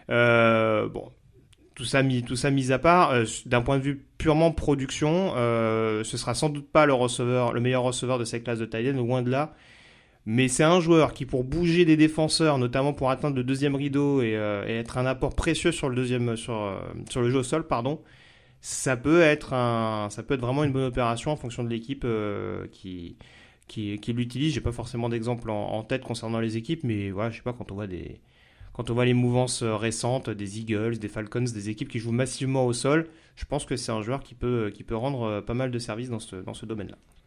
Euh, bon, tout ça mis tout ça mis à part, euh, d'un point de vue purement production, euh, ce sera sans doute pas le receveur, le meilleur receveur de cette classe de tight end, loin de là. Mais c'est un joueur qui, pour bouger des défenseurs, notamment pour atteindre le deuxième rideau et, euh, et être un apport précieux sur le deuxième sur euh, sur le jeu au sol, pardon. Ça peut être un ça peut être vraiment une bonne opération en fonction de l'équipe euh, qui qui, qui l'utilise. J'ai pas forcément d'exemple en, en tête concernant les équipes, mais voilà, je sais pas, quand on voit des, quand on voit les mouvances récentes des Eagles, des Falcons, des équipes qui jouent massivement au sol, je pense que c'est un joueur qui peut, qui peut rendre pas mal de services dans ce, dans ce domaine-là.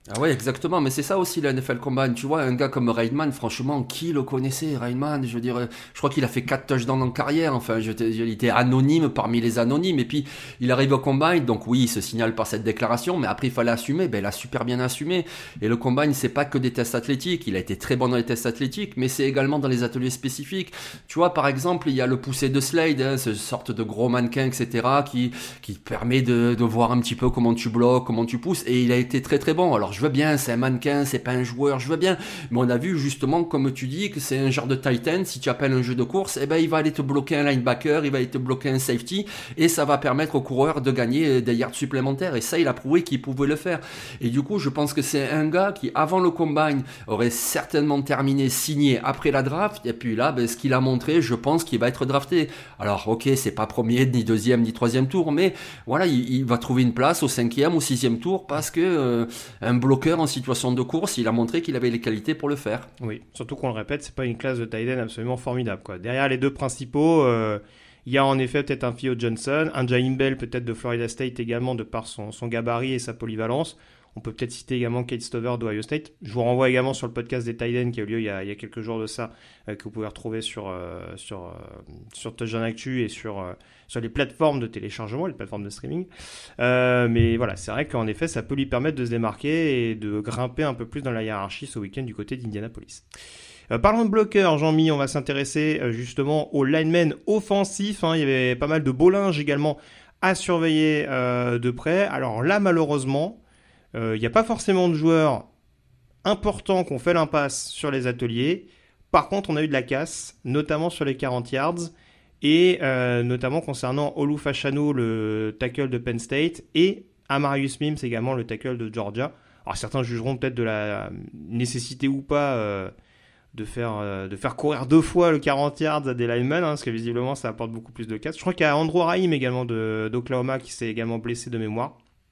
Ah ouais, exactement, mais c'est ça aussi la N F L Combine. Tu vois, un gars comme Reitman, franchement, qui le connaissait, Reitman? Je veux dire, je crois qu'il a fait quatre touchdowns en carrière. Enfin, je, il était anonyme parmi les anonymes. Et puis, il arrive au Combine. Donc oui, il se signale par cette déclaration, mais après, il fallait assumer. Ben, il a super bien assumé. Et le Combine, c'est pas que des tests athlétiques. Il a été très bon dans les tests athlétiques, mais c'est également dans les ateliers spécifiques. Tu vois, par exemple, il y a le poussé de Slade, hein, cette sorte de gros mannequin, et cetera, qui, qui permet de, de voir un petit peu comment tu bloques, comment tu pousses. Et il a été très très bon. Alors, je veux bien, c'est un mannequin, c'est pas un joueur, je veux bien, mais on a vu justement, comme tu dis, que c'est un genre de tight end. Si tu appelles un jeu de course, eh ben il va aller te bloquer un linebacker, il va aller te bloquer un safety, et ça va permettre au coureur de gagner des yards supplémentaires, et ça il a prouvé qu'il pouvait le faire. Et du coup je pense que c'est un gars qui avant le combine aurait certainement terminé signé après la draft, et puis là ben, ce qu'il a montré, je pense qu'il va être drafté. Alors ok, c'est pas premier, ni deuxième, ni troisième tour, mais voilà, il, il va trouver une place au cinquième ou sixième tour, parce que euh, un bloqueur en situation de course, il a montré qu'il avait les qualités pour le faire. Oui, surtout qu'on le répète, c'est pas une classe de tight end absolument formidable, quoi. Derrière les deux principaux, euh, il y a en effet peut-être un Theo Johnson, un Jaheim Bell peut-être de Florida State également, de par son, son gabarit et sa polyvalence. On peut peut-être citer également Kate Stover d'Ohio State. Je vous renvoie également sur le podcast des tight ends qui a eu lieu il y a, il y a quelques jours de ça, euh, que vous pouvez retrouver sur, euh, sur, euh, sur Touchdown Actu et sur, euh, sur les plateformes de téléchargement, les plateformes de streaming. Euh, mais voilà, c'est vrai qu'en effet, ça peut lui permettre de se démarquer et de grimper un peu plus dans la hiérarchie ce week-end du côté d'Indianapolis. Euh, parlons de bloqueurs, Jean-Mi, on va s'intéresser euh, justement aux linemen offensifs. Hein. Il y avait pas mal de beau linge également à surveiller euh, de près. Alors là, malheureusement, il euh, n'y a pas forcément de joueurs importants qui ont fait l'impasse sur les ateliers. Par contre, on a eu de la casse, notamment sur les quarante yards, et euh, notamment concernant Olu Fashanu, le tackle de Penn State, et Amarius Mims, également le tackle de Georgia. Alors certains jugeront peut-être de la nécessité ou pas euh, de, faire, euh, de faire courir deux fois le quarante yards à des linemen, hein, parce que visiblement ça apporte beaucoup plus de casse. Je crois qu'il y a Andrew Raheem également de, d'Oklahoma qui s'est également blessé de mémoire.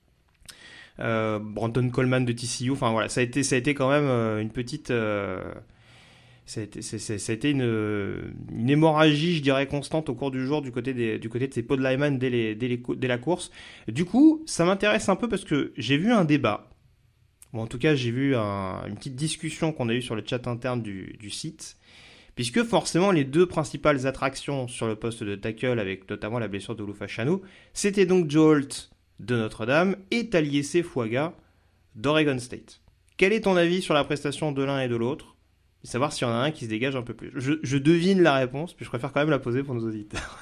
Euh, Brandon Coleman de T C U, enfin voilà, ça a été, ça a été quand même euh, une petite, euh, ça a été, c'est, c'est, ça a été une, une hémorragie, je dirais, constante au cours du jour du côté des, du côté de ces pods linemen dès les, dès les, dès la course. Du coup, ça m'intéresse un peu parce que j'ai vu un débat, ou en tout cas j'ai vu un, une petite discussion qu'on a eue sur le chat interne du, du site, puisque forcément les deux principales attractions sur le poste de tackle, avec notamment la blessure de Olu Fashanu, c'était donc Joe Alt de Notre-Dame et Taliese Fuaga d'Oregon State. Quel est ton avis sur la prestation de l'un et de l'autre? Et savoir s'il y en a un qui se dégage un peu plus. Je, je devine la réponse, puis je préfère quand même la poser pour nos auditeurs.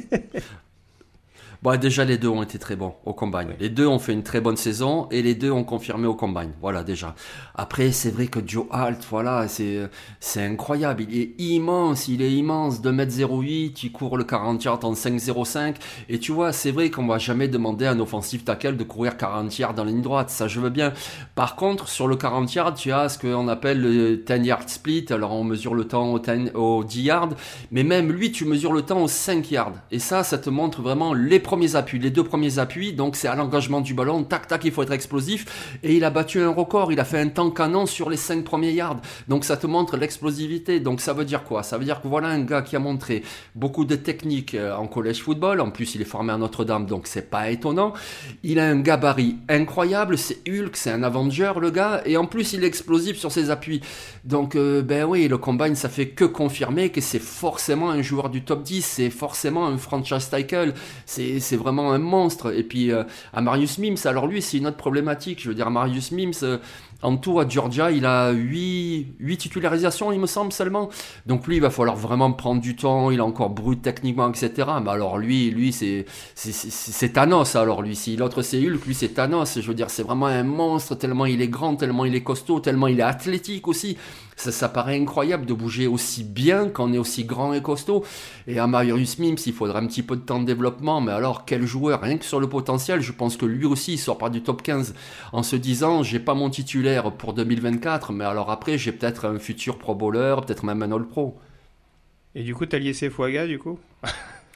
Bon, déjà, les deux ont été très bons au Combine. Ouais. Les deux ont fait une très bonne saison et les deux ont confirmé au Combine. Voilà, déjà. Après, c'est vrai que Joe Alt, voilà, c'est, c'est incroyable. Il est immense, il est immense. deux mètres zéro huit, il court le quarante yards en cinq zéro cinq. Et tu vois, c'est vrai qu'on va jamais demander à un offensive tackle de courir quarante yards dans la ligne droite. Ça, je veux bien. Par contre, sur le quarante yards, tu as ce qu'on appelle le dix yard split. Alors, on mesure le temps au, ten, au dix yards. Mais même lui, tu mesures le temps aux cinq yards. Et ça, ça te montre vraiment les premiers appuis, les deux premiers appuis, donc c'est à l'engagement du ballon, tac tac, il faut être explosif, et il a battu un record, il a fait un temps canon sur les cinq premiers yards, donc ça te montre l'explosivité. Donc ça veut dire quoi? Ça veut dire que voilà un gars qui a montré beaucoup de techniques en college football, en plus il est formé à Notre-Dame, donc c'est pas étonnant, il a un gabarit incroyable, c'est Hulk, c'est un Avenger le gars, et en plus il est explosif sur ses appuis, donc euh, ben oui, le Combine ça fait que confirmer que c'est forcément un joueur du top dix, c'est forcément un franchise tackle, c'est, c'est vraiment un monstre. Et puis euh, Amarius Mims, alors lui c'est une autre problématique, je veux dire Amarius Mims euh, en tout à Georgia il a huit titularisations il me semble seulement, donc lui il va falloir vraiment prendre du temps, il est encore brut techniquement etc, mais alors lui lui c'est, c'est, c'est, c'est Thanos, alors lui si l'autre c'est Hulk, lui c'est Thanos, je veux dire c'est vraiment un monstre tellement il est grand, tellement il est costaud, tellement il est athlétique aussi. Ça, ça paraît incroyable de bouger aussi bien quand on est aussi grand et costaud. Et à Amarius Mims, il faudra un petit peu de temps de développement. Mais alors, quel joueur? Rien que sur le potentiel, je pense que lui aussi, il sort pas du top quinze. En se disant, j'ai pas mon titulaire pour deux mille vingt-quatre, mais alors après, j'ai peut-être un futur pro bowler, peut-être même un all-pro. Et du coup, Taliese Fuaga, du coup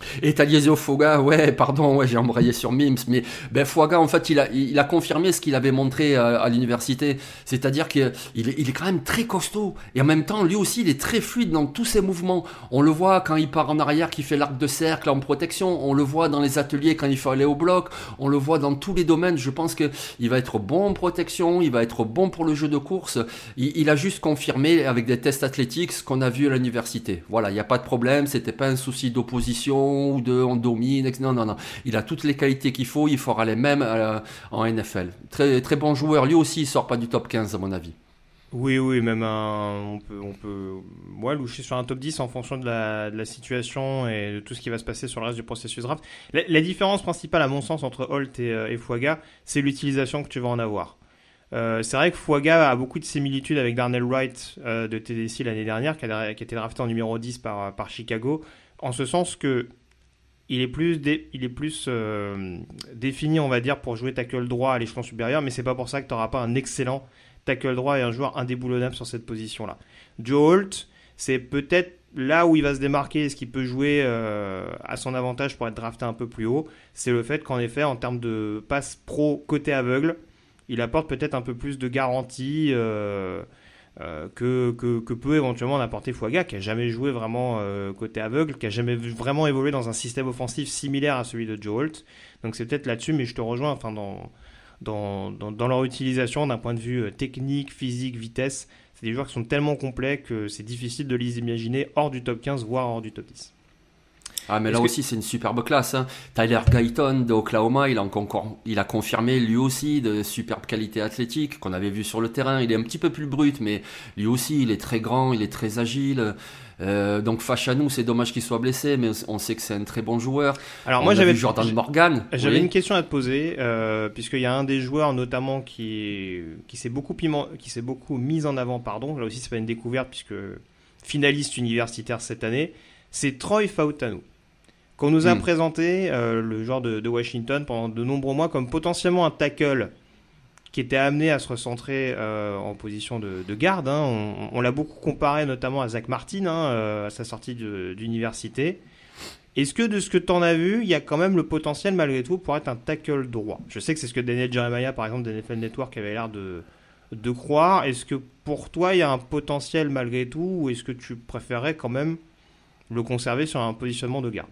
Et Taliesio Fuaga, ouais, pardon, ouais, j'ai embrayé sur Mims, mais ben, Fuaga, en fait, il a, il a confirmé ce qu'il avait montré à, à l'université, c'est-à-dire qu'il est, il est quand même très costaud, et en même temps, lui aussi, il est très fluide dans tous ses mouvements. On le voit quand il part en arrière, qu'il fait l'arc de cercle en protection, on le voit dans les ateliers quand il faut aller au bloc, on le voit dans tous les domaines. Je pense qu'il va être bon en protection, il va être bon pour le jeu de course. Il, il a juste confirmé avec des tests athlétiques ce qu'on a vu à l'université. Voilà, il n'y a pas de problème, c'était pas un souci d'opposition ou de on domine, non, non, non. Il a toutes les qualités qu'il faut, il fera les mêmes euh, en N F L. Très, très bon joueur. Lui aussi, il sort pas du top quinze, à mon avis. Oui, oui, même un, on peut, on peut, ouais, loucher sur un top dix en fonction de la, de la situation et de tout ce qui va se passer sur le reste du processus draft. La, la différence principale, à mon sens, entre Holt et, et Fuaga, c'est l'utilisation que tu vas en avoir. Euh, c'est vrai que Fuaga a beaucoup de similitudes avec Darnell Wright euh, de T D C l'année dernière, qui a, qui a été drafté en numéro dix par, par Chicago, en ce sens que il est plus, dé, il est plus euh, défini, on va dire, pour jouer tackle droit à l'échelon supérieur, mais c'est pas pour ça que tu n'auras pas un excellent tackle droit et un joueur indéboulonnable sur cette position-là. Joe Holt, c'est peut-être là où il va se démarquer et ce qu'il peut jouer euh, à son avantage pour être drafté un peu plus haut, c'est le fait qu'en effet, en termes de passe pro côté aveugle, il apporte peut-être un peu plus de garantie euh, euh, que, que, que peut éventuellement en apporter Fuaga, qui n'a jamais joué vraiment euh, côté aveugle, qui n'a jamais vraiment évolué dans un système offensif similaire à celui de Joe Holt. Donc c'est peut-être là-dessus, mais je te rejoins enfin, dans, dans, dans, dans leur utilisation d'un point de vue technique, physique, vitesse. C'est des joueurs qui sont tellement complets que c'est difficile de les imaginer hors du top quinze, voire hors du top dix. Ah mais Est-ce là que... aussi c'est une superbe classe, hein. Tyler Guyton de Oklahoma, il a encore, il a confirmé lui aussi de superbe qualité athlétique qu'on avait vu sur le terrain. Il est un petit peu plus brut, mais lui aussi il est très grand, il est très agile. Euh, donc Fashanu, c'est dommage qu'il soit blessé, mais on sait que c'est un très bon joueur. Alors on moi a j'avais vu Jordan Morgan. J'avais oui. une question à te poser, euh, puisqu'il y a un des joueurs notamment qui qui s'est beaucoup piment, qui s'est beaucoup mis en avant, pardon. Là aussi c'est pas une découverte puisque finaliste universitaire cette année, c'est Troy Fautanu, qu'on nous a mmh. présenté, euh, le joueur de, de Washington, pendant de nombreux mois comme potentiellement un tackle qui était amené à se recentrer euh, en position de, de garde. Hein. On, on l'a beaucoup comparé notamment à Zach Martin, hein, euh, à sa sortie de, d'université. Est-ce que de ce que tu en as vu, il y a quand même le potentiel malgré tout pour être un tackle droit ? Je sais que c'est ce que Daniel Jeremiah, par exemple, de N F L Network, avait l'air de, de croire. Est-ce que pour toi, il y a un potentiel malgré tout, ou est-ce que tu préférerais quand même le conserver sur un positionnement de garde ?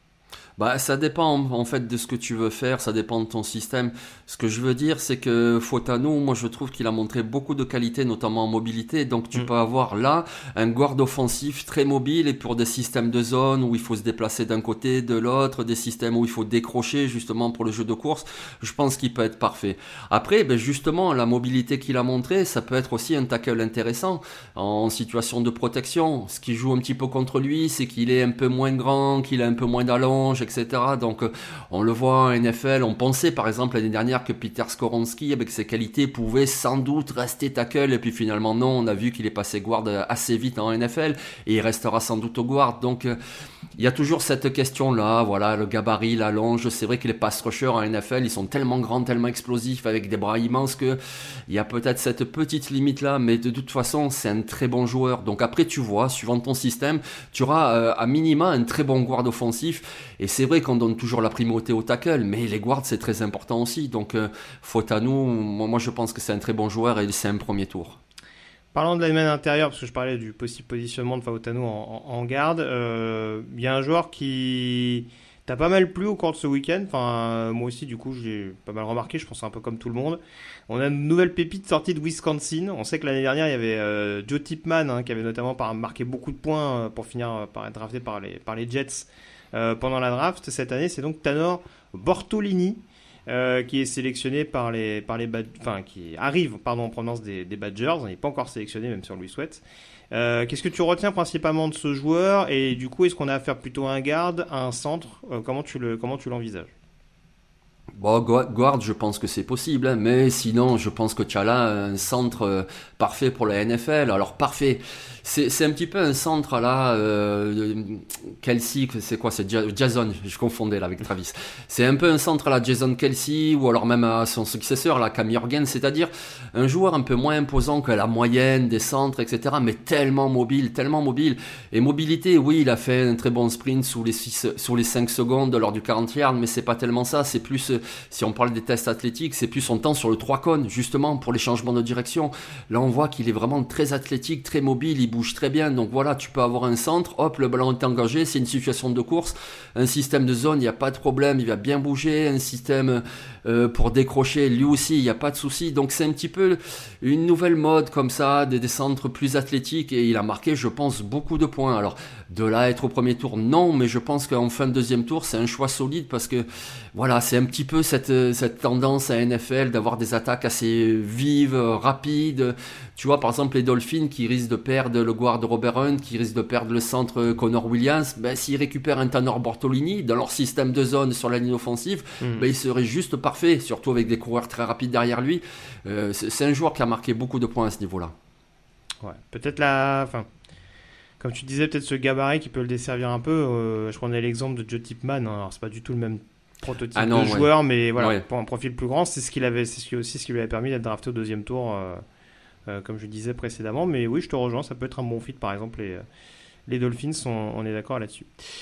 Bah, ça dépend en fait de ce que tu veux faire, ça dépend de ton système. Ce que je veux dire, c'est que Fautanu, moi je trouve qu'il a montré beaucoup de qualités, notamment en mobilité. Donc tu mmh. peux avoir là un guard offensif très mobile et pour des systèmes de zone où il faut se déplacer d'un côté, de l'autre, des systèmes où il faut décrocher justement pour le jeu de course, je pense qu'il peut être parfait. Après, ben justement, la mobilité qu'il a montré, ça peut être aussi un tackle intéressant en situation de protection. Ce qui joue un petit peu contre lui, c'est qu'il est un peu moins grand, qu'il a un peu moins d'allonge, et cetera. Donc on le voit en N F L, on pensait par exemple l'année dernière que Peter Skoronski avec ses qualités pouvait sans doute rester tackle et puis finalement non, on a vu qu'il est passé guard assez vite en N F L et il restera sans doute au guard. Donc il y a toujours cette question là, voilà, le gabarit, l'allonge. C'est vrai que les pass rushers en N F L ils sont tellement grands, tellement explosifs avec des bras immenses que il y a peut-être cette petite limite là, mais de toute façon c'est un très bon joueur. Donc après tu vois, suivant ton système, tu auras euh, à minima un très bon guard offensif. Et c'est vrai qu'on donne toujours la primauté au tackle, mais les guards c'est très important aussi. Donc euh, Fautanu, moi je pense que c'est un très bon joueur et c'est un premier tour. Parlant de la lineman intérieur, parce que je parlais du possible positionnement de Fautanu en, en, en garde, il euh, y a un joueur qui t'a pas mal plu au cours de ce week-end. Enfin, moi aussi, du coup, j'ai pas mal remarqué. Je pense un peu comme tout le monde. On a une nouvelle pépite sortie de Wisconsin. On sait que l'année dernière, il y avait euh, Joe Tipman, hein, qui avait notamment par, marqué beaucoup de points pour finir par être drafté par les, par les Jets euh, pendant la draft. Cette année, c'est donc Tanner Bortolini. Euh, qui est sélectionné par les, par les Bad... enfin, qui arrive pardon, en provenance des, des Badgers. Il n'est pas encore sélectionné, même si on lui souhaite. Euh, qu'est-ce que tu retiens principalement de ce joueur ? Et du coup, est-ce qu'on a affaire plutôt à un garde, à un centre ? euh, Comment tu le, comment tu l'envisages ? Bon, guard, je pense que c'est possible, hein, mais sinon, je pense que tu as là un centre euh, parfait pour la N F L. Alors, parfait, c'est, c'est un petit peu un centre là, euh, Kelsey, c'est quoi, c'est Jason, je confondais là avec Travis. C'est un peu un centre là, Jason Kelsey, ou alors même à son successeur, là, Cam Jorgen, c'est-à-dire un joueur un peu moins imposant que la moyenne des centres, et cetera, mais tellement mobile, tellement mobile. Et mobilité, oui, il a fait un très bon sprint sous les, six, sous les cinq secondes lors du quarante yards, mais c'est pas tellement ça, c'est plus... Si on parle des tests athlétiques, c'est plus son temps sur le trois cônes, justement, pour les changements de direction. Là, on voit qu'il est vraiment très athlétique, très mobile, il bouge très bien. Donc voilà, tu peux avoir un centre, hop, le ballon est engagé, c'est une situation de course. Un système de zone, il n'y a pas de problème, il va bien bouger. Un système euh, pour décrocher, lui aussi, il n'y a pas de souci. Donc c'est un petit peu une nouvelle mode comme ça, des, des centres plus athlétiques. Et il a marqué, je pense, beaucoup de points. Alors, de là à être au premier tour, non, mais je pense qu'en fin de deuxième tour, c'est un choix solide parce que, voilà, c'est un petit peu cette, cette tendance à N F L d'avoir des attaques assez vives, rapides. Tu vois, par exemple, les Dolphins qui risquent de perdre le guard de Robert Hunt, qui risquent de perdre le centre Connor Williams, ben, s'ils récupèrent un Tanner Bortolini dans leur système de zone sur la ligne offensive, mmh. ben, il serait juste parfait, surtout avec des coureurs très rapides derrière lui. Euh, c'est, c'est un joueur qui a marqué beaucoup de points à ce niveau-là. Ouais, peut-être la... Enfin... Comme tu disais, peut-être ce gabarit qui peut le desservir un peu. Euh, je prenais l'exemple de Joe Tipman. Hein. Alors, c'est pas du tout le même prototype ah non, de ouais. joueur, mais voilà, ouais. pour un profil plus grand, c'est ce qu'il avait, c'est ce qui, aussi ce qui lui avait permis d'être drafté au deuxième tour, euh, euh, comme je disais précédemment. Mais oui, je te rejoins, ça peut être un bon fit, par exemple. Les, les Dolphins, on, on est d'accord là-dessus.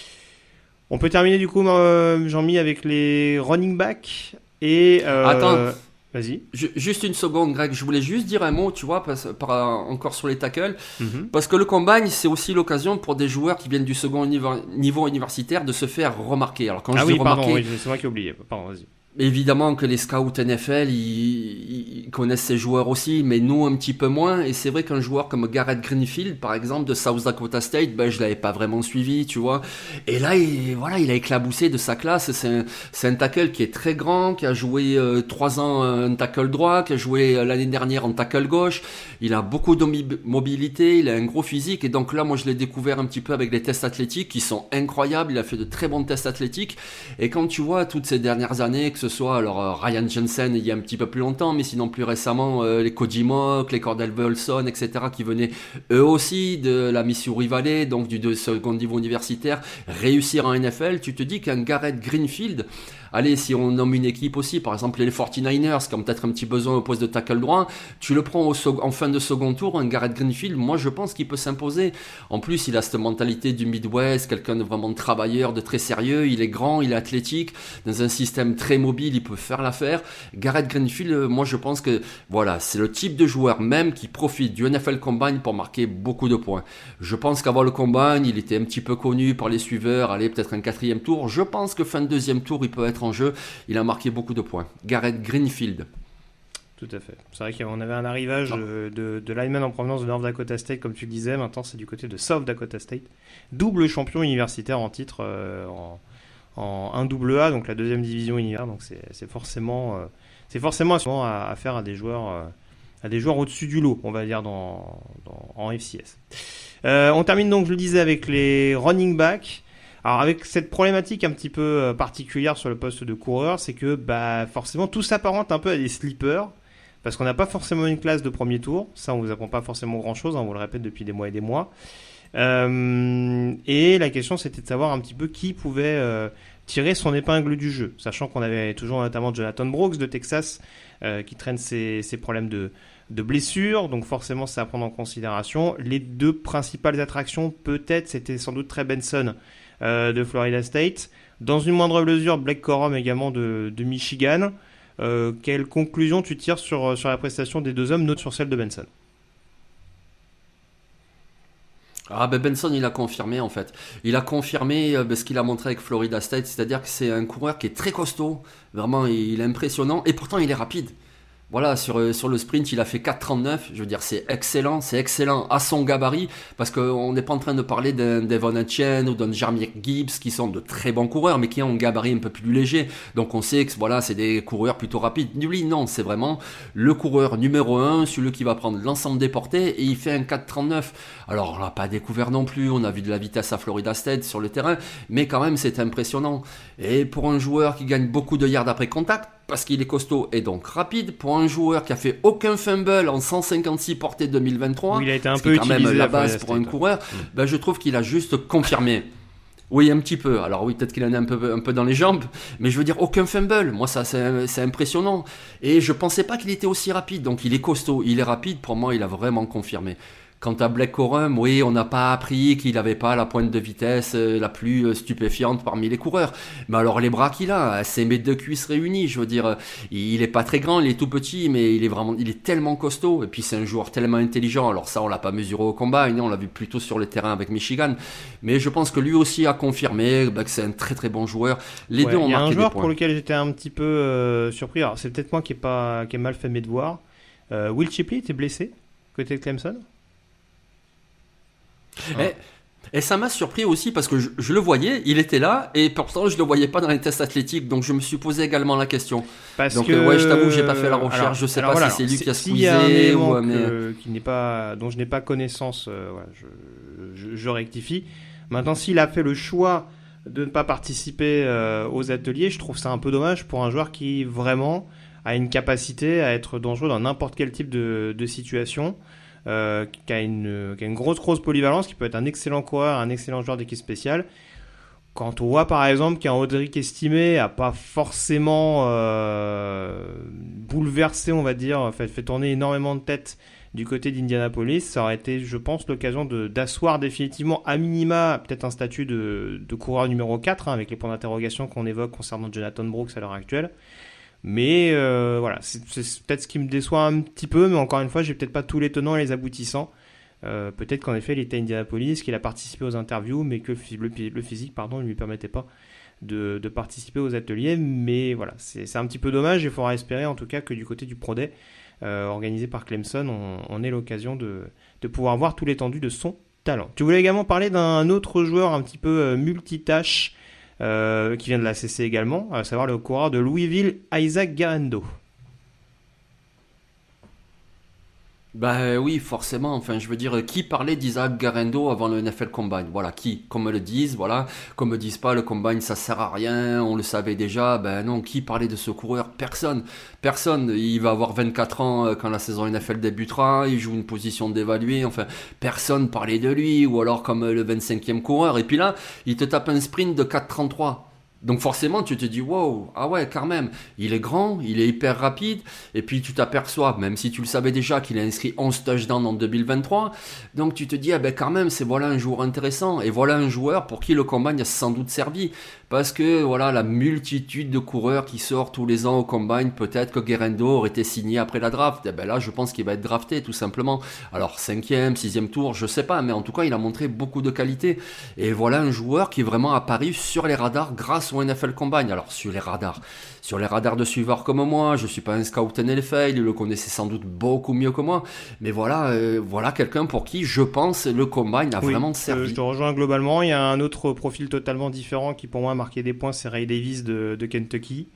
On peut terminer du coup, euh, Jean-Mi, avec les running backs et. Euh, Attends. Vas-y. Je, juste une seconde, Greg. Je voulais juste dire un mot, tu vois, par, par, encore sur les tackles. Mm-hmm. Parce que le combine, c'est aussi l'occasion pour des joueurs qui viennent du second niveau, niveau universitaire de se faire remarquer. Alors, quand ah je oui, dis pardon, remarquer. Oui, c'est moi qui ai oublié. Pardon, vas-y. Évidemment que les scouts N F L, ils, ils connaissent ces joueurs aussi, mais nous un petit peu moins. Et c'est vrai qu'un joueur comme Garrett Greenfield, par exemple, de South Dakota State, ben je l'avais pas vraiment suivi, tu vois. Et là, il, voilà, il a éclaboussé de sa classe. C'est un, c'est un tackle qui est très grand, qui a joué euh, trois ans en tackle droit, qui a joué euh, l'année dernière en tackle gauche. Il a beaucoup de mobilité, il a un gros physique. Et donc là, moi, je l'ai découvert un petit peu avec les tests athlétiques qui sont incroyables. Il a fait de très bons tests athlétiques. Et quand tu vois toutes ces dernières années, que ce soit alors euh, Ryan Jensen il y a un petit peu plus longtemps, mais sinon plus récemment euh, les Cody Mock, les Cordell Volson, et cetera qui venaient eux aussi de la Missouri Valley, donc du de second niveau universitaire, réussir en N F L, tu te dis qu'un Garrett Greenfield, allez, si on nomme une équipe aussi, par exemple les forty-niners qui ont peut-être un petit besoin au poste de tackle droit, tu le prends au sec- en fin de second tour, un Garrett Greenfield, moi je pense qu'il peut s'imposer. En plus, il a cette mentalité du Midwest, quelqu'un de vraiment de travailleur, de très sérieux, il est grand, il est athlétique, dans un système très mobile, il peut faire l'affaire. Garrett Greenfield, moi je pense que voilà, c'est le type de joueur même qui profite du N F L Combine pour marquer beaucoup de points. Je pense qu'avant le Combine, il était un petit peu connu par les suiveurs, allez, peut-être un quatrième tour. Je pense que fin de deuxième tour, il peut être en jeu. Il a marqué beaucoup de points. Garrett Greenfield. Tout à fait. C'est vrai qu'on avait un arrivage de, de, de lineman en provenance de North Dakota State, comme tu le disais. Maintenant, c'est du côté de South Dakota State. Double champion universitaire en titre euh, en, en un double A, donc la deuxième division universitaire. Donc c'est, c'est forcément, euh, c'est forcément à, à faire à des joueurs, euh, à des joueurs au-dessus du lot, on va dire, dans, dans, en F C S. Euh, on termine donc, je le disais, avec les running backs. Alors avec cette problématique un petit peu particulière sur le poste de coureur, c'est que bah forcément tout s'apparente un peu à des sleepers, parce qu'on n'a pas forcément une classe de premier tour, ça on vous apprend pas forcément grand chose, hein, on vous le répète depuis des mois et des mois. Euh, et la question c'était de savoir un petit peu qui pouvait euh, tirer son épingle du jeu, sachant qu'on avait toujours notamment Jonathan Brooks de Texas euh, qui traîne ses, ses problèmes de de blessures, donc forcément c'est à prendre en considération. Les deux principales attractions, peut-être, c'était sans doute Trey Benson euh, de Florida State, dans une moindre mesure Blake Corum également de, de Michigan. Euh, quelle conclusion tu tires sur, sur la prestation des deux hommes, note sur celle de Benson? Ah ben Benson il a confirmé en fait, il a confirmé euh, ce qu'il a montré avec Florida State, c'est-à-dire que c'est un coureur qui est très costaud, vraiment il est impressionnant et pourtant il est rapide. Voilà, sur, sur le sprint, il a fait quatre trente-neuf. Je veux dire, c'est excellent, c'est excellent à son gabarit, parce qu'on n'est pas en train de parler d'un Devon Etienne ou d'un Jeremy Gibbs qui sont de très bons coureurs, mais qui ont un gabarit un peu plus léger. Donc on sait que voilà, c'est des coureurs plutôt rapides. Lui, non, c'est vraiment le coureur numéro un, celui qui va prendre l'ensemble des portées, et il fait un quatre trente-neuf. Alors on l'a pas découvert non plus, on a vu de la vitesse à Florida State sur le terrain, mais quand même c'est impressionnant. Et pour un joueur qui gagne beaucoup de yards après contact, parce qu'il est costaud et donc rapide, pour un joueur qui a fait aucun fumble en cent cinquante-six portées deux mille vingt-trois, oui, il a été un ce peu qui est quand même utilisé la base pour un coureur, mmh. ben je trouve qu'il a juste confirmé. Oui, un petit peu. Alors oui, peut-être qu'il en a un peu, un peu dans les jambes, mais je veux dire, aucun fumble. Moi, ça, c'est, c'est impressionnant. Et je pensais pas qu'il était aussi rapide. Donc, il est costaud, il est rapide. Pour moi, il a vraiment confirmé. Quant à Blake Corum, oui, on n'a pas appris qu'il n'avait pas la pointe de vitesse euh, la plus euh, stupéfiante parmi les coureurs. Mais alors les bras qu'il a, c'est mes deux cuisses réunies. Je veux dire, euh, il est pas très grand, il est tout petit, mais il est vraiment, il est tellement costaud. Et puis c'est un joueur tellement intelligent. Alors ça, on l'a pas mesuré au combat, on l'a vu plutôt sur le terrain avec Michigan. Mais je pense que lui aussi a confirmé bah, que c'est un très très bon joueur. Les ouais, deux ont marqué des points. Il y a un joueur pour lequel j'étais un petit peu euh, surpris. Alors c'est peut-être moi qui ai pas, qui ai mal fait mes devoirs. Euh, Will Shipley était blessé côté de Clemson. Et, et ça m'a surpris aussi parce que je, je le voyais, il était là et pourtant je le voyais pas dans les tests athlétiques, donc je me suis posé également la question. Parce donc que, euh, ouais, je t'avoue, j'ai pas fait la recherche, alors, je sais alors pas voilà, si c'est lui qui a s'il y a un squeezé élément ou mais... que, qui n'est pas, dont je n'ai pas connaissance, euh, voilà, je, je, je rectifie. Maintenant, s'il a fait le choix de ne pas participer euh, aux ateliers, je trouve ça un peu dommage pour un joueur qui vraiment a une capacité à être dangereux dans n'importe quel type de, de situation. Euh, qui, a une, qui a une grosse grosse polyvalence, qui peut être un excellent coureur, un excellent joueur d'équipe spéciale. Quand on voit par exemple qu'un Audric Estimé a pas forcément euh, bouleversé, on va dire, fait, fait tourner énormément de têtes du côté d'Indianapolis, ça aurait été, je pense, l'occasion de, d'asseoir définitivement à minima peut-être un statut de, de coureur numéro quatre, hein, avec les points d'interrogation qu'on évoque concernant Jonathan Brooks à l'heure actuelle. Mais euh, voilà, c'est, c'est peut-être ce qui me déçoit un petit peu, mais encore une fois, j'ai peut-être pas tous les tenants et les aboutissants. Euh, peut-être qu'en effet, il était à Indianapolis, qu'il a participé aux interviews, mais que le, le physique, pardon, ne lui permettait pas de, de participer aux ateliers. Mais voilà, c'est, c'est un petit peu dommage. Il faudra espérer, en tout cas, que du côté du Pro Day, euh, organisé par Clemson, on, on ait l'occasion de, de pouvoir voir tout l'étendue de son talent. Tu voulais également parler d'un autre joueur un petit peu euh, multitâche, Euh, qui vient de la C C également, à savoir le coureur de Louisville, Isaac Garendo. Bah oui, forcément. Enfin, je veux dire, qui parlait d'Isaac Garendo avant le N F L Combine? Voilà, qui? Qu'on me le dise, voilà. Qu'on me dise pas, le Combine, ça sert à rien, on le savait déjà. Ben non, qui parlait de ce coureur? Personne. Personne. Il va avoir vingt-quatre ans quand la saison N F L débutera, il joue une position d'évalué. Enfin, personne parlait de lui, ou alors comme le vingt-cinquième coureur. Et puis là, il te tape un sprint de quatre trente-trois. Donc forcément, tu te dis, wow, ah ouais, quand même, il est grand, il est hyper rapide, et puis tu t'aperçois, même si tu le savais déjà, qu'il a inscrit onze touchdowns en deux mille vingt-trois, donc tu te dis, ah ben quand même, c'est voilà un joueur intéressant, et voilà un joueur pour qui le Combine a sans doute servi, parce que voilà, la multitude de coureurs qui sortent tous les ans au Combine, peut-être que Garendo aurait été signé après la draft, et ben là, je pense qu'il va être drafté, tout simplement. Alors, cinquième, sixième tour, je sais pas, mais en tout cas, il a montré beaucoup de qualité, et voilà un joueur qui est vraiment apparu sur les radars grâce au N F L Combine. Alors sur les radars, sur les radars de suiveurs comme moi, je suis pas un scout N F L, il le connaissait sans doute beaucoup mieux que moi, mais voilà, euh, voilà quelqu'un pour qui je pense le Combine a oui, vraiment servi. Euh, je te rejoins globalement. Il y a un autre profil totalement différent qui pour moi a marqué des points, c'est Ray Davis de, de Kentucky,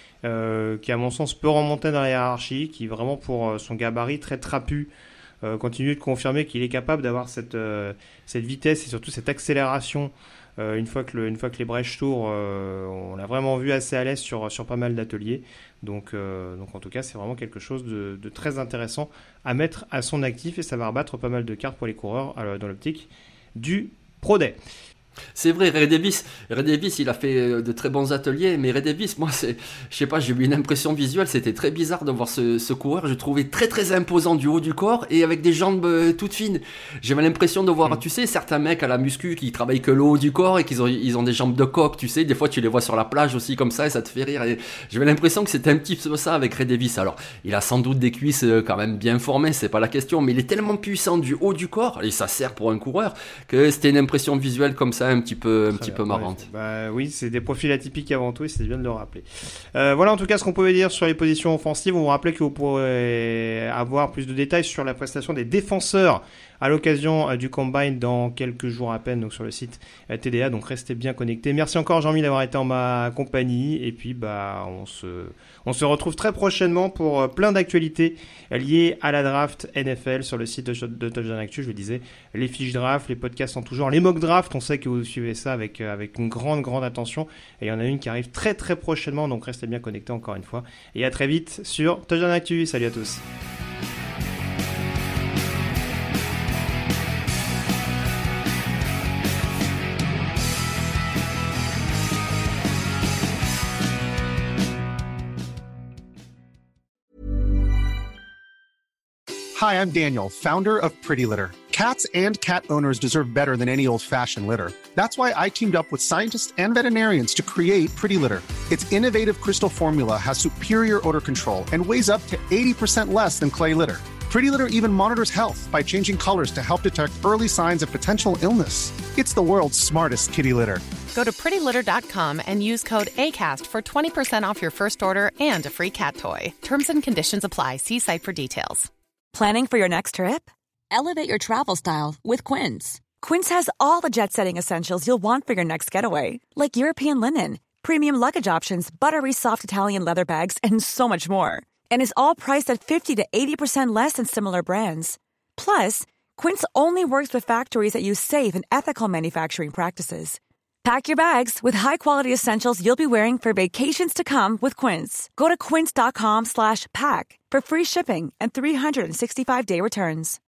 euh, qui à mon sens peut remonter dans la hiérarchie, qui vraiment pour son gabarit très trapu euh, continue de confirmer qu'il est capable d'avoir cette, euh, cette vitesse et surtout cette accélération. Euh, une fois que le, une fois que les brèches s'ouvrent, euh, on l'a vraiment vu assez à l'aise sur sur pas mal d'ateliers. Donc euh, donc en tout cas, c'est vraiment quelque chose de, de très intéressant à mettre à son actif et ça va rebattre pas mal de cartes pour les coureurs euh, dans l'optique du Pro Day. C'est vrai, Ray Davis, Ray Davis, il a fait de très bons ateliers, mais Ray Davis, moi, c'est, je sais pas, j'ai eu une impression visuelle, c'était très bizarre de voir ce, ce coureur, je le trouvais très très imposant du haut du corps et avec des jambes euh, toutes fines. J'avais l'impression de voir, mmh. tu sais, certains mecs à la muscu qui travaillent que le haut du corps et qu'ils ont, ils ont des jambes de coq, tu sais, des fois tu les vois sur la plage aussi comme ça et ça te fait rire. Et j'avais l'impression que c'était un petit peu ça avec Ray Davis. Alors, il a sans doute des cuisses quand même bien formées, c'est pas la question, mais il est tellement puissant du haut du corps et ça sert pour un coureur que c'était une impression visuelle comme ça ça un petit peu, un Très petit bien, peu ouais. marrantes. Bah oui, c'est des profils atypiques avant tout et c'est bien de le rappeler. Euh, voilà en tout cas ce qu'on pouvait dire sur les positions offensives. On vous rappelait que vous pourrez avoir plus de détails sur la prestation des défenseurs à l'occasion euh, du Combine dans quelques jours à peine, donc sur le site euh, T D A, donc restez bien connectés. Merci encore Jean-Mi d'avoir été en ma compagnie et puis bah on se, on se retrouve très prochainement pour euh, plein d'actualités liées à la draft N F L sur le site de, de Touchdown Actu. Je le disais, les fiches draft, les podcasts en tout genre, les mock draft, on sait que vous suivez ça avec, euh, avec une grande grande attention et il y en a une qui arrive très très prochainement, donc restez bien connectés encore une fois et à très vite sur Touchdown Actu. Salut à tous. Hi, I'm Daniel, founder of Pretty Litter. Cats and cat owners deserve better than any old-fashioned litter. That's why I teamed up with scientists and veterinarians to create Pretty Litter. Its innovative crystal formula has superior odor control and weighs up to eighty percent less than clay litter. Pretty Litter even monitors health by changing colors to help detect early signs of potential illness. It's the world's smartest kitty litter. Go to pretty litter dot com and use code ACAST for twenty percent off your first order and a free cat toy. Terms and conditions apply. See site for details. Planning for your next trip? Elevate your travel style with Quince. Quince has all the jet-setting essentials you'll want for your next getaway, like European linen, premium luggage options, buttery soft Italian leather bags, and so much more. And is all priced at fifty to eighty percent less than similar brands. Plus, Quince only works with factories that use safe and ethical manufacturing practices. Pack your bags with high-quality essentials you'll be wearing for vacations to come with Quince. Go to quince dot com slash pack for free shipping and three sixty-five day returns.